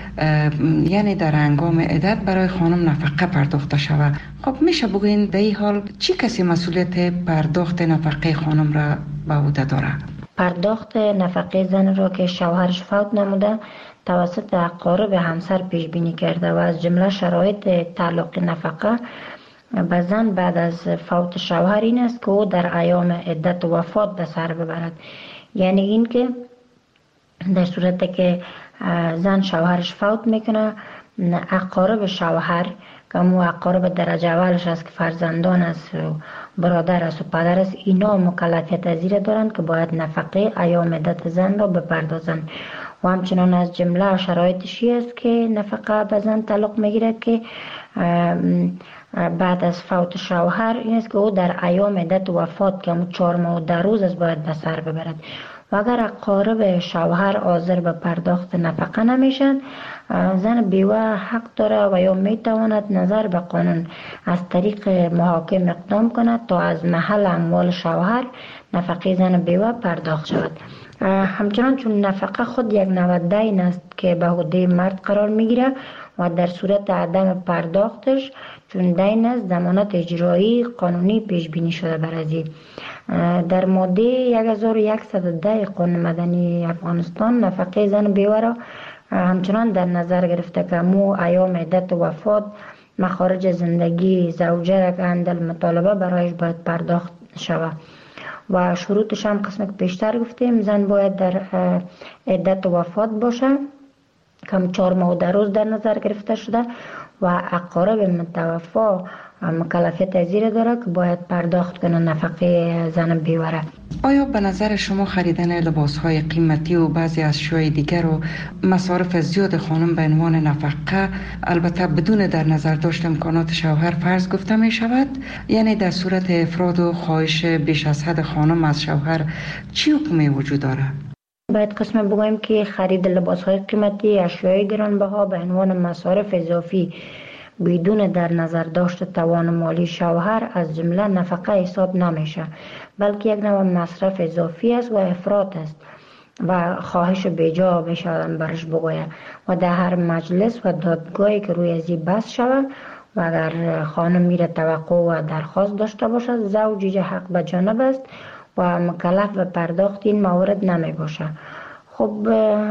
Speaker 10: یعنی در هنگام عدت برای خانم نفقه پرداخته شود. خب میشه بگوین در این حال چی کسی مسئولیت پرداخت نفقه خانم را به عهده داره؟
Speaker 17: پرداخت نفقه زن را که شوهرش فوت نموده توسط اقارب همسر پیش بینی کرده و از جمله شرایط تعلق نفقه به زن بعد از فوت شوهر این است که او در ایام عدت و وفات به سر ببرد. یعنی این که در صورت که زن شوهرش فوت میکنه، اقارب شوهر که مو اقارب درجه اولش است که فرزندان است، برادر است و پدر است، اینا مکلفیت از زیر دارند که باید نفقه ایام عدت زن را بپردازند. و همچنان از جمله شرایطشی است که نفقه به زن تعلق میگیره که بعد از فوت شوهر این است که او در ایام عدت وفات که همون چهار ماه و ده روز است باید به سر ببرد. و اگر اقارب شوهر حاضر به پرداخت نفقه نمیشن، زن بیوه حق داره و یا میتواند نظر به قانون از طریق محاکم اقدام کند تا از محل اموال شوهر نفقه زن بیوه پرداخت شود. همچنان چون نفقه خود یک نوع دین است که به عهده مرد قرار میگیره و در صورت عدم پرداختش چون دین است ضمانت اجرایی قانونی پیش بینی شده بر ازی. در ماده هزار و صد و ده قانون مدنی افغانستان نفقه زن بیوه را همچنان در نظر گرفته که مو ایام عدت و وفات مخارج زندگی زوجه را که اندل مطالبه برایش باید پرداخت شود و شروطش هم قسم که پیشتر گفتیم زن باید در عدت و وفات باشه کم چهار ماه و ده روز در نظر گرفته شده و اقارب متوفا مکلفیت از زیر داره که باید پرداخت کنه نفقه زن بیوه.
Speaker 10: آیا به نظر شما خریدن لباس‌های قیمتی و بعضی از اشیاء دیگر و مصارف زیاد خانم به عنوان نفقه البته بدون در نظر داشت امکانات شوهر فرض گفته می شود؟ یعنی در صورت افراد و خواهش بیش از حد خانم از شوهر چی حکمی وجود داره؟
Speaker 17: باید قسم بگویم که خرید لباس‌های قیمتی، اشیاء گرانبها به عنوان مصارف اضافی بدون در نظر داشت توان مالی شوهر از جمله نفقه حساب نمیشه، بلکه یک نوع مصرف اضافی است و افراط است و خواهش بیجا بشه برش بگوید و در هر مجلس و دادگاهی که روی ازی بحث شود و اگر خانم میره توقع و درخواست داشته باشد زوجی حق به جانب است و مکلف به پرداخت این موارد نمی باشه. خب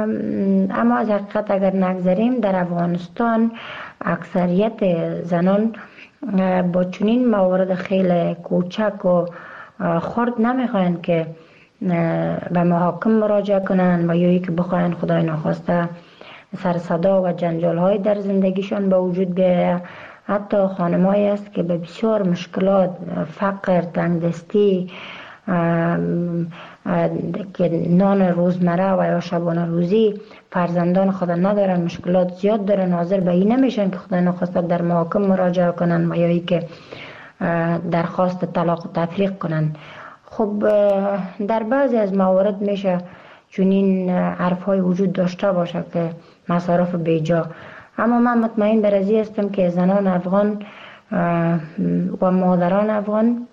Speaker 17: اما از حقیقت اگر نگذاریم در افغانستان اکثریت زنان با چنین موارد خیلی کوچک و خرد نمیخواین که به محاکم مراجعه کنن و یا که بخواین خدای نخواسته سر صدا و جنجال های در زندگیشان به وجود بیاید حتی خانمایی است که به بسیار مشکلات، فقر، تنگدستی، که نان روزمره و یا شبانه روزی فرزندان خود ندارن، مشکلات زیاد دارن، حاضر به این نمیشن که خدا نخواسته در محاکم مراجعه کنن و یا ای که درخواست طلاق و تفریق کنن. خب در بعضی از موارد میشه چنین حرف های وجود داشته باشه که مصارف بیجا، اما من مطمئن بر ازی هستم که زنان افغان و مادران افغان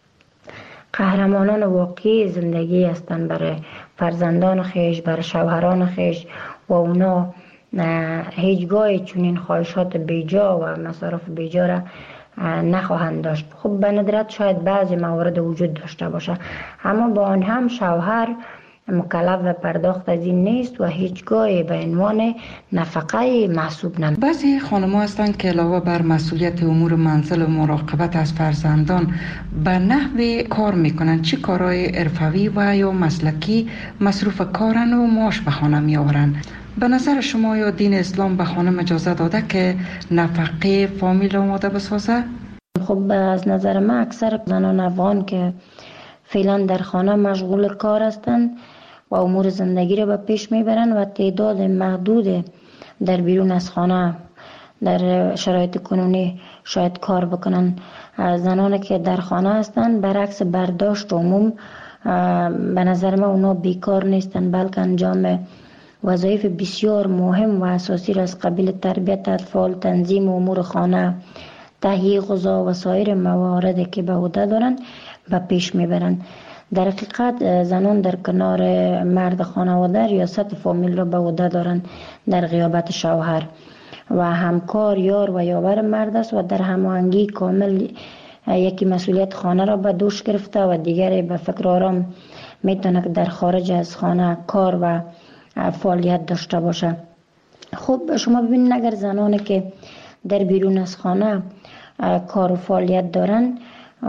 Speaker 17: قهرمانان واقعی زندگی هستند برای فرزندان خیش، برای شوهران خیش و اونا هیچگاه چنین خواهشات بیجا و مصارف بیجا را نخواهند داشت. خب به ندرت شاید بعضی موارد وجود داشته باشه، اما با آن هم شوهر مکلف و پرداخت از این نیست و هیچگاه به عنوان نفقه محسوب نمی.
Speaker 10: بعضی خانم‌ها هستند که علاوه بر مسئولیت امور منزل و مراقبت از فرزندان به نحو کار میکنن. چه کارهای حرفوی و یا مسلکی مصروف کارن و معاش به خانه میآورن؟ به نظر شما یا دین اسلام به خانم اجازه داده که نفقه فامیل آماده بسازه؟
Speaker 17: خب از نظر من اکثر زنان افغان که فعلا در خانه مشغول کار هستند و امور زندگی را به پیش میبرند و تعداد محدود در بیرون از خانه در شرایط کنونی شاید کار بکنن. زنان که در خانه هستند برعکس برداشت عموم به نظر من اونا بیکار نیستند، بلکه انجام وظایف بسیار مهم و اساسی را از قبیل تربیت اطفال، تنظیم امور خانه، تهیه غذا و سایر مواردی که به عهده دارند به پیش میبرند. در حقیقت زنان در کنار مرد خانواده ریاست فامیل را به عهده دارند در غیابت شوهر و همکار، یار و یاور مرد است و در هماهنگی کامل یکی مسئولیت خانه را به دوش گرفته و دیگری به فکر آرام میتونه در خارج از خانه کار و فعالیت داشته باشه. خب شما ببینید اگر زنانی که در بیرون از خانه کار و فعالیت دارن،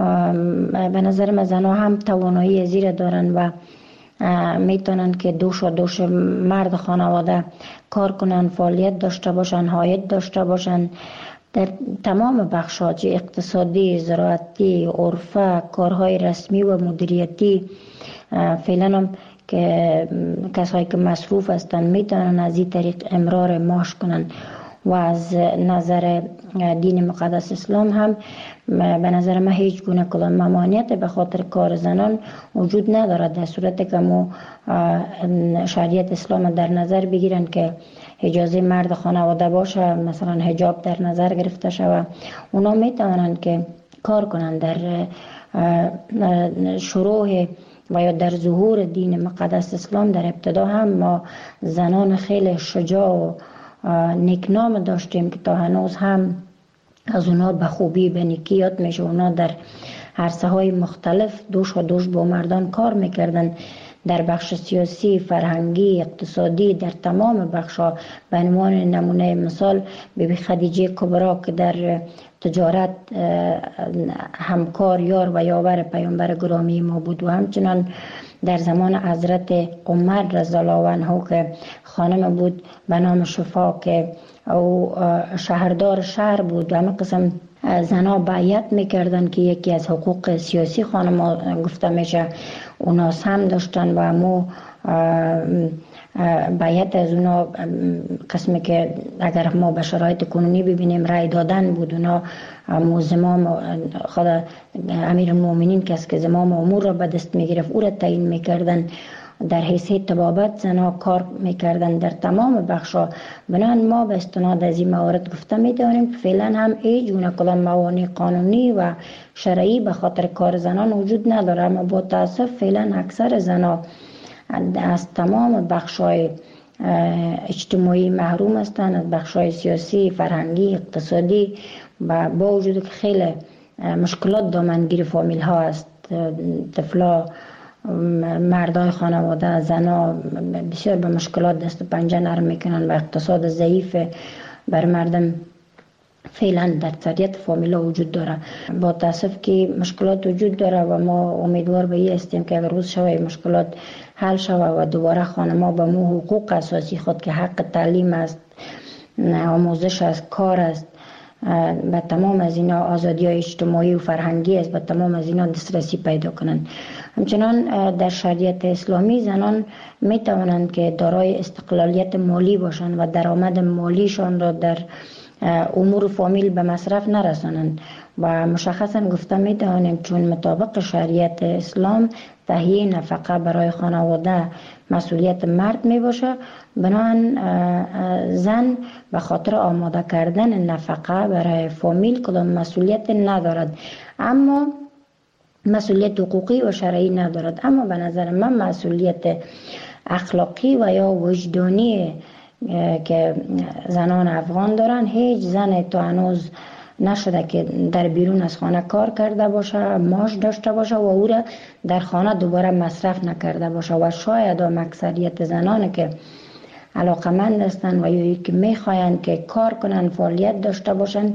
Speaker 17: به نظر من زنها هم توانایی زیر دارن و میتونن که دوش و دوش مرد خانواده کار کنن، فعالیت داشته باشن، عاید داشته باشن در تمام بخشات اقتصادی، زراعتی، عرفه، کارهای رسمی و مدیریتی. فعلا هم که کسایی که مصروف هستن میتونن از این طریق امرار معاش کنن و از نظر دین مقدس اسلام هم به نظر من هیچ گونه کدام ممانعت به خاطر کار زنان وجود ندارد، در صورتی که ما شریعت اسلام در نظر بگیرن که اجازه مرد خانواده باشه، مثلا حجاب در نظر گرفته شود، اونا میتونن که کار کنن. در شروع و یا در ظهور دین مقدس اسلام در ابتدا هم ما زنان خیلی شجاع و نیکنام داشتیم که تا هنوز هم از اونا به خوبی به نیکی یاد میشه. اونا در عرصه های مختلف دوش و دوش با مردان کار میکردن، در بخش سیاسی، فرهنگی، اقتصادی، در تمام بخشا. به عنوان نمونه مثال بیبی خدیجه کبرا که در تجارت همکار، یار و یاور پیامبر گرامی ما بود و همچنان در زمان حضرت عمر رضی الله عنه که خانم بود به نام شفا که او شهردار شهر بود و همه قسم زنها بیعت میکردن که یکی از حقوق سیاسی خانم گفته میشه اوناس هم داشتن و همو بیعت از اونا قسمی که اگر ما به شرایط کنونی ببینیم رای دادن بود. اونا همو زمام خود امیر المؤمنین کس که زمام امور را به دست میگرفت او را تعیین میکردن. در حیثیت طبابت زنها کار میکردن در تمام بخشا. بنابراین ما به استناد از این موارد گفته میتونیم که فعلا هم هیچ گونه کدام موانع قانونی و شرعی به خاطر کار زنان وجود نداره، اما با تاسف فعلا اکثر زنها از تمام بخشای اجتماعی محروم هستند، از بخشای سیاسی، فرهنگی، اقتصادی و با وجود که خیلی مشکلات دامنگیر فامیل ها است. طفلا، مردای خانواده، زنا بسیار به مشکلات دست و پنجه نرم میکنن و اقتصاد ضعیف بر مردم فعلا در اکثریت فامیلا وجود داره. با تاسف که مشکلات وجود داره و ما امیدوار به این هستیم که اگر روز شوه مشکلات حل شوه و دوباره خانما به مو حقوق اساسی خود که حق تعلیم است، آموزش است، کار است، به تمام از اینا آزادی های اجتماعی و فرهنگی است، به تمام از اینا دسترسی پیدا کنند. همچنان در شریعت اسلامی زنان می توانند که دارای استقلالیت مالی باشند و درآمد مالیشان را در امور فامیل به مصرف نرسانند و مشخصا گفته می توانیم چون مطابق شریعت اسلام تهیه نفقه برای خانواده مسئولیت مرد می باشه، بنابراین زن به خاطر آماده کردن نفقه برای فامیل کدام مسئولیت ندارد، اما مسئولیت حقوقی و شرعی ندارد. اما به نظر من مسئولیت اخلاقی و یا وجدانی که زنان افغان دارن، هیچ زن تا هنوز نشده که در بیرون از خانه کار کرده باشه، معاش داشته باشه و او را در خانه دوباره مصرف نکرده باشه و شاید هم اکثریت زنان که علاقمند هستند و یا که میخواین که کار کنن، فعالیت داشته باشن،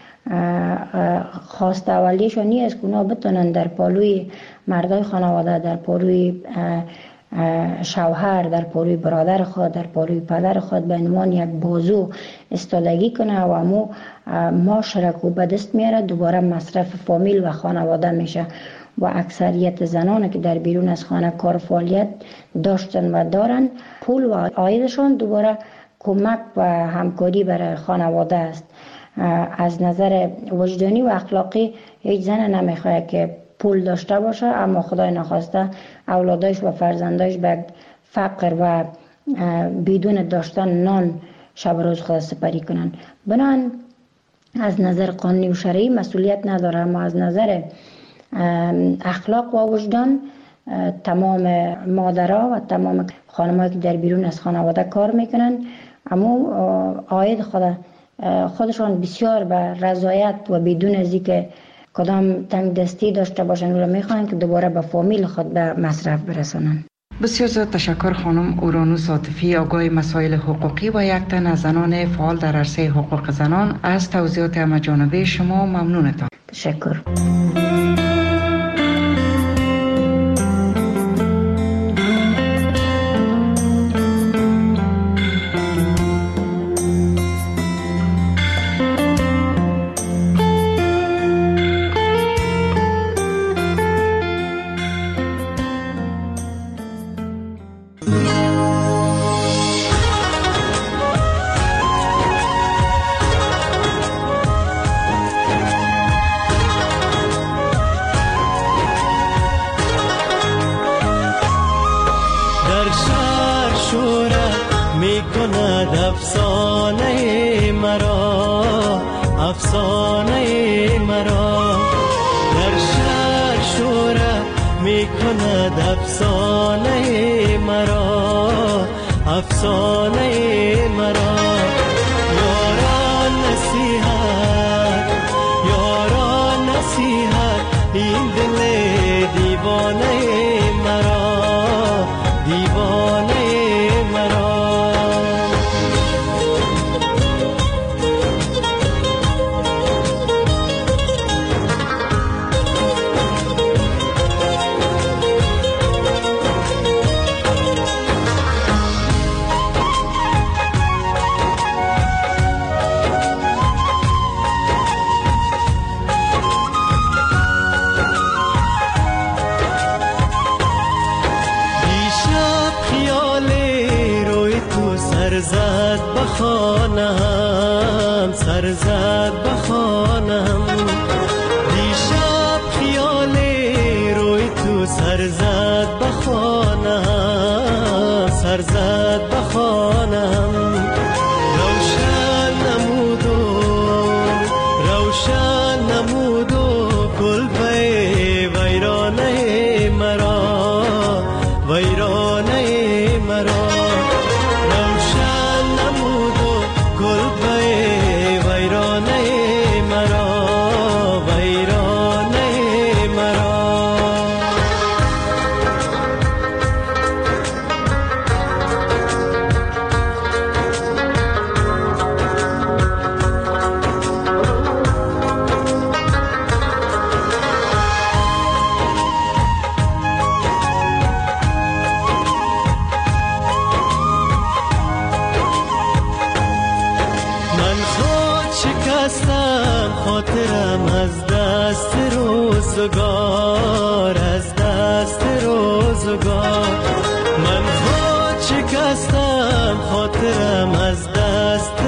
Speaker 17: خواست اولیشون نیست که اونا بتونن در پالوی مردای خانواده، در پالوی شوهر، در پالوی برادر خود، در پالوی پدر خود به عنوان یک بازو استادگی کنه و امو معاش را که به دست میاره دوباره مصرف فامیل و خانواده میشه و اکثریت زنان که در بیرون از خانه کار فعالیت داشتن و دارن، پول و عایدشان دوباره کمک و همکاری برای خانواده است. از نظر وجدانی و اخلاقی هیچ زن نمیخواد که پول داشته باشه اما خدای نخواسته اولادش و فرزندش به فقر و بدون داشتن نان شب روز خود سپری کنن. بنابراین از نظر قانونی و شرعی مسئولیت نداره، اما از نظر اخلاق و وجدان تمام مادرها و تمام خانم‌هایی که در بیرون از خانواده کار میکنن اما عاید خود خودشان بسیار به رضایت و بدون از اینکه کدام تنگ دستی داشته باشن و میخوان که دوباره به فامیل خود به مصرف برسانن.
Speaker 10: بسیار زیاد تشکر خانم اورانوس عاطفی، آگاه مسائل حقوقی و یک تن از زنان فعال در عرصه حقوق زنان. از توضیحات همه‌جانبه شما ممنونتم.
Speaker 17: تشکر.
Speaker 18: افسانه مرا افسانه مرا در شهر شوره می کند افسانه مرا افسانه مرا یاران نصیحت یاران نصیحت این دل دیوانه مرا دیوانه مرا سرزد بخانم سرزد بخانم دیشب خیال روی تو سرزد بخانم سرزد بخانم روشن نمودو روشن نمودو کلبه ویرانه مرا ویرانه مرا روشن نمودو کلبه ویرانه روزگار از دست روزگار من خود شکستم خاطرم از دست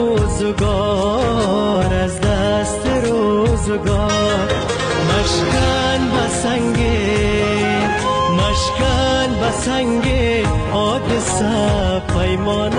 Speaker 18: روزگار از دست روزگار مشکن بسنگ مشکن بسنگ حادثه پیمان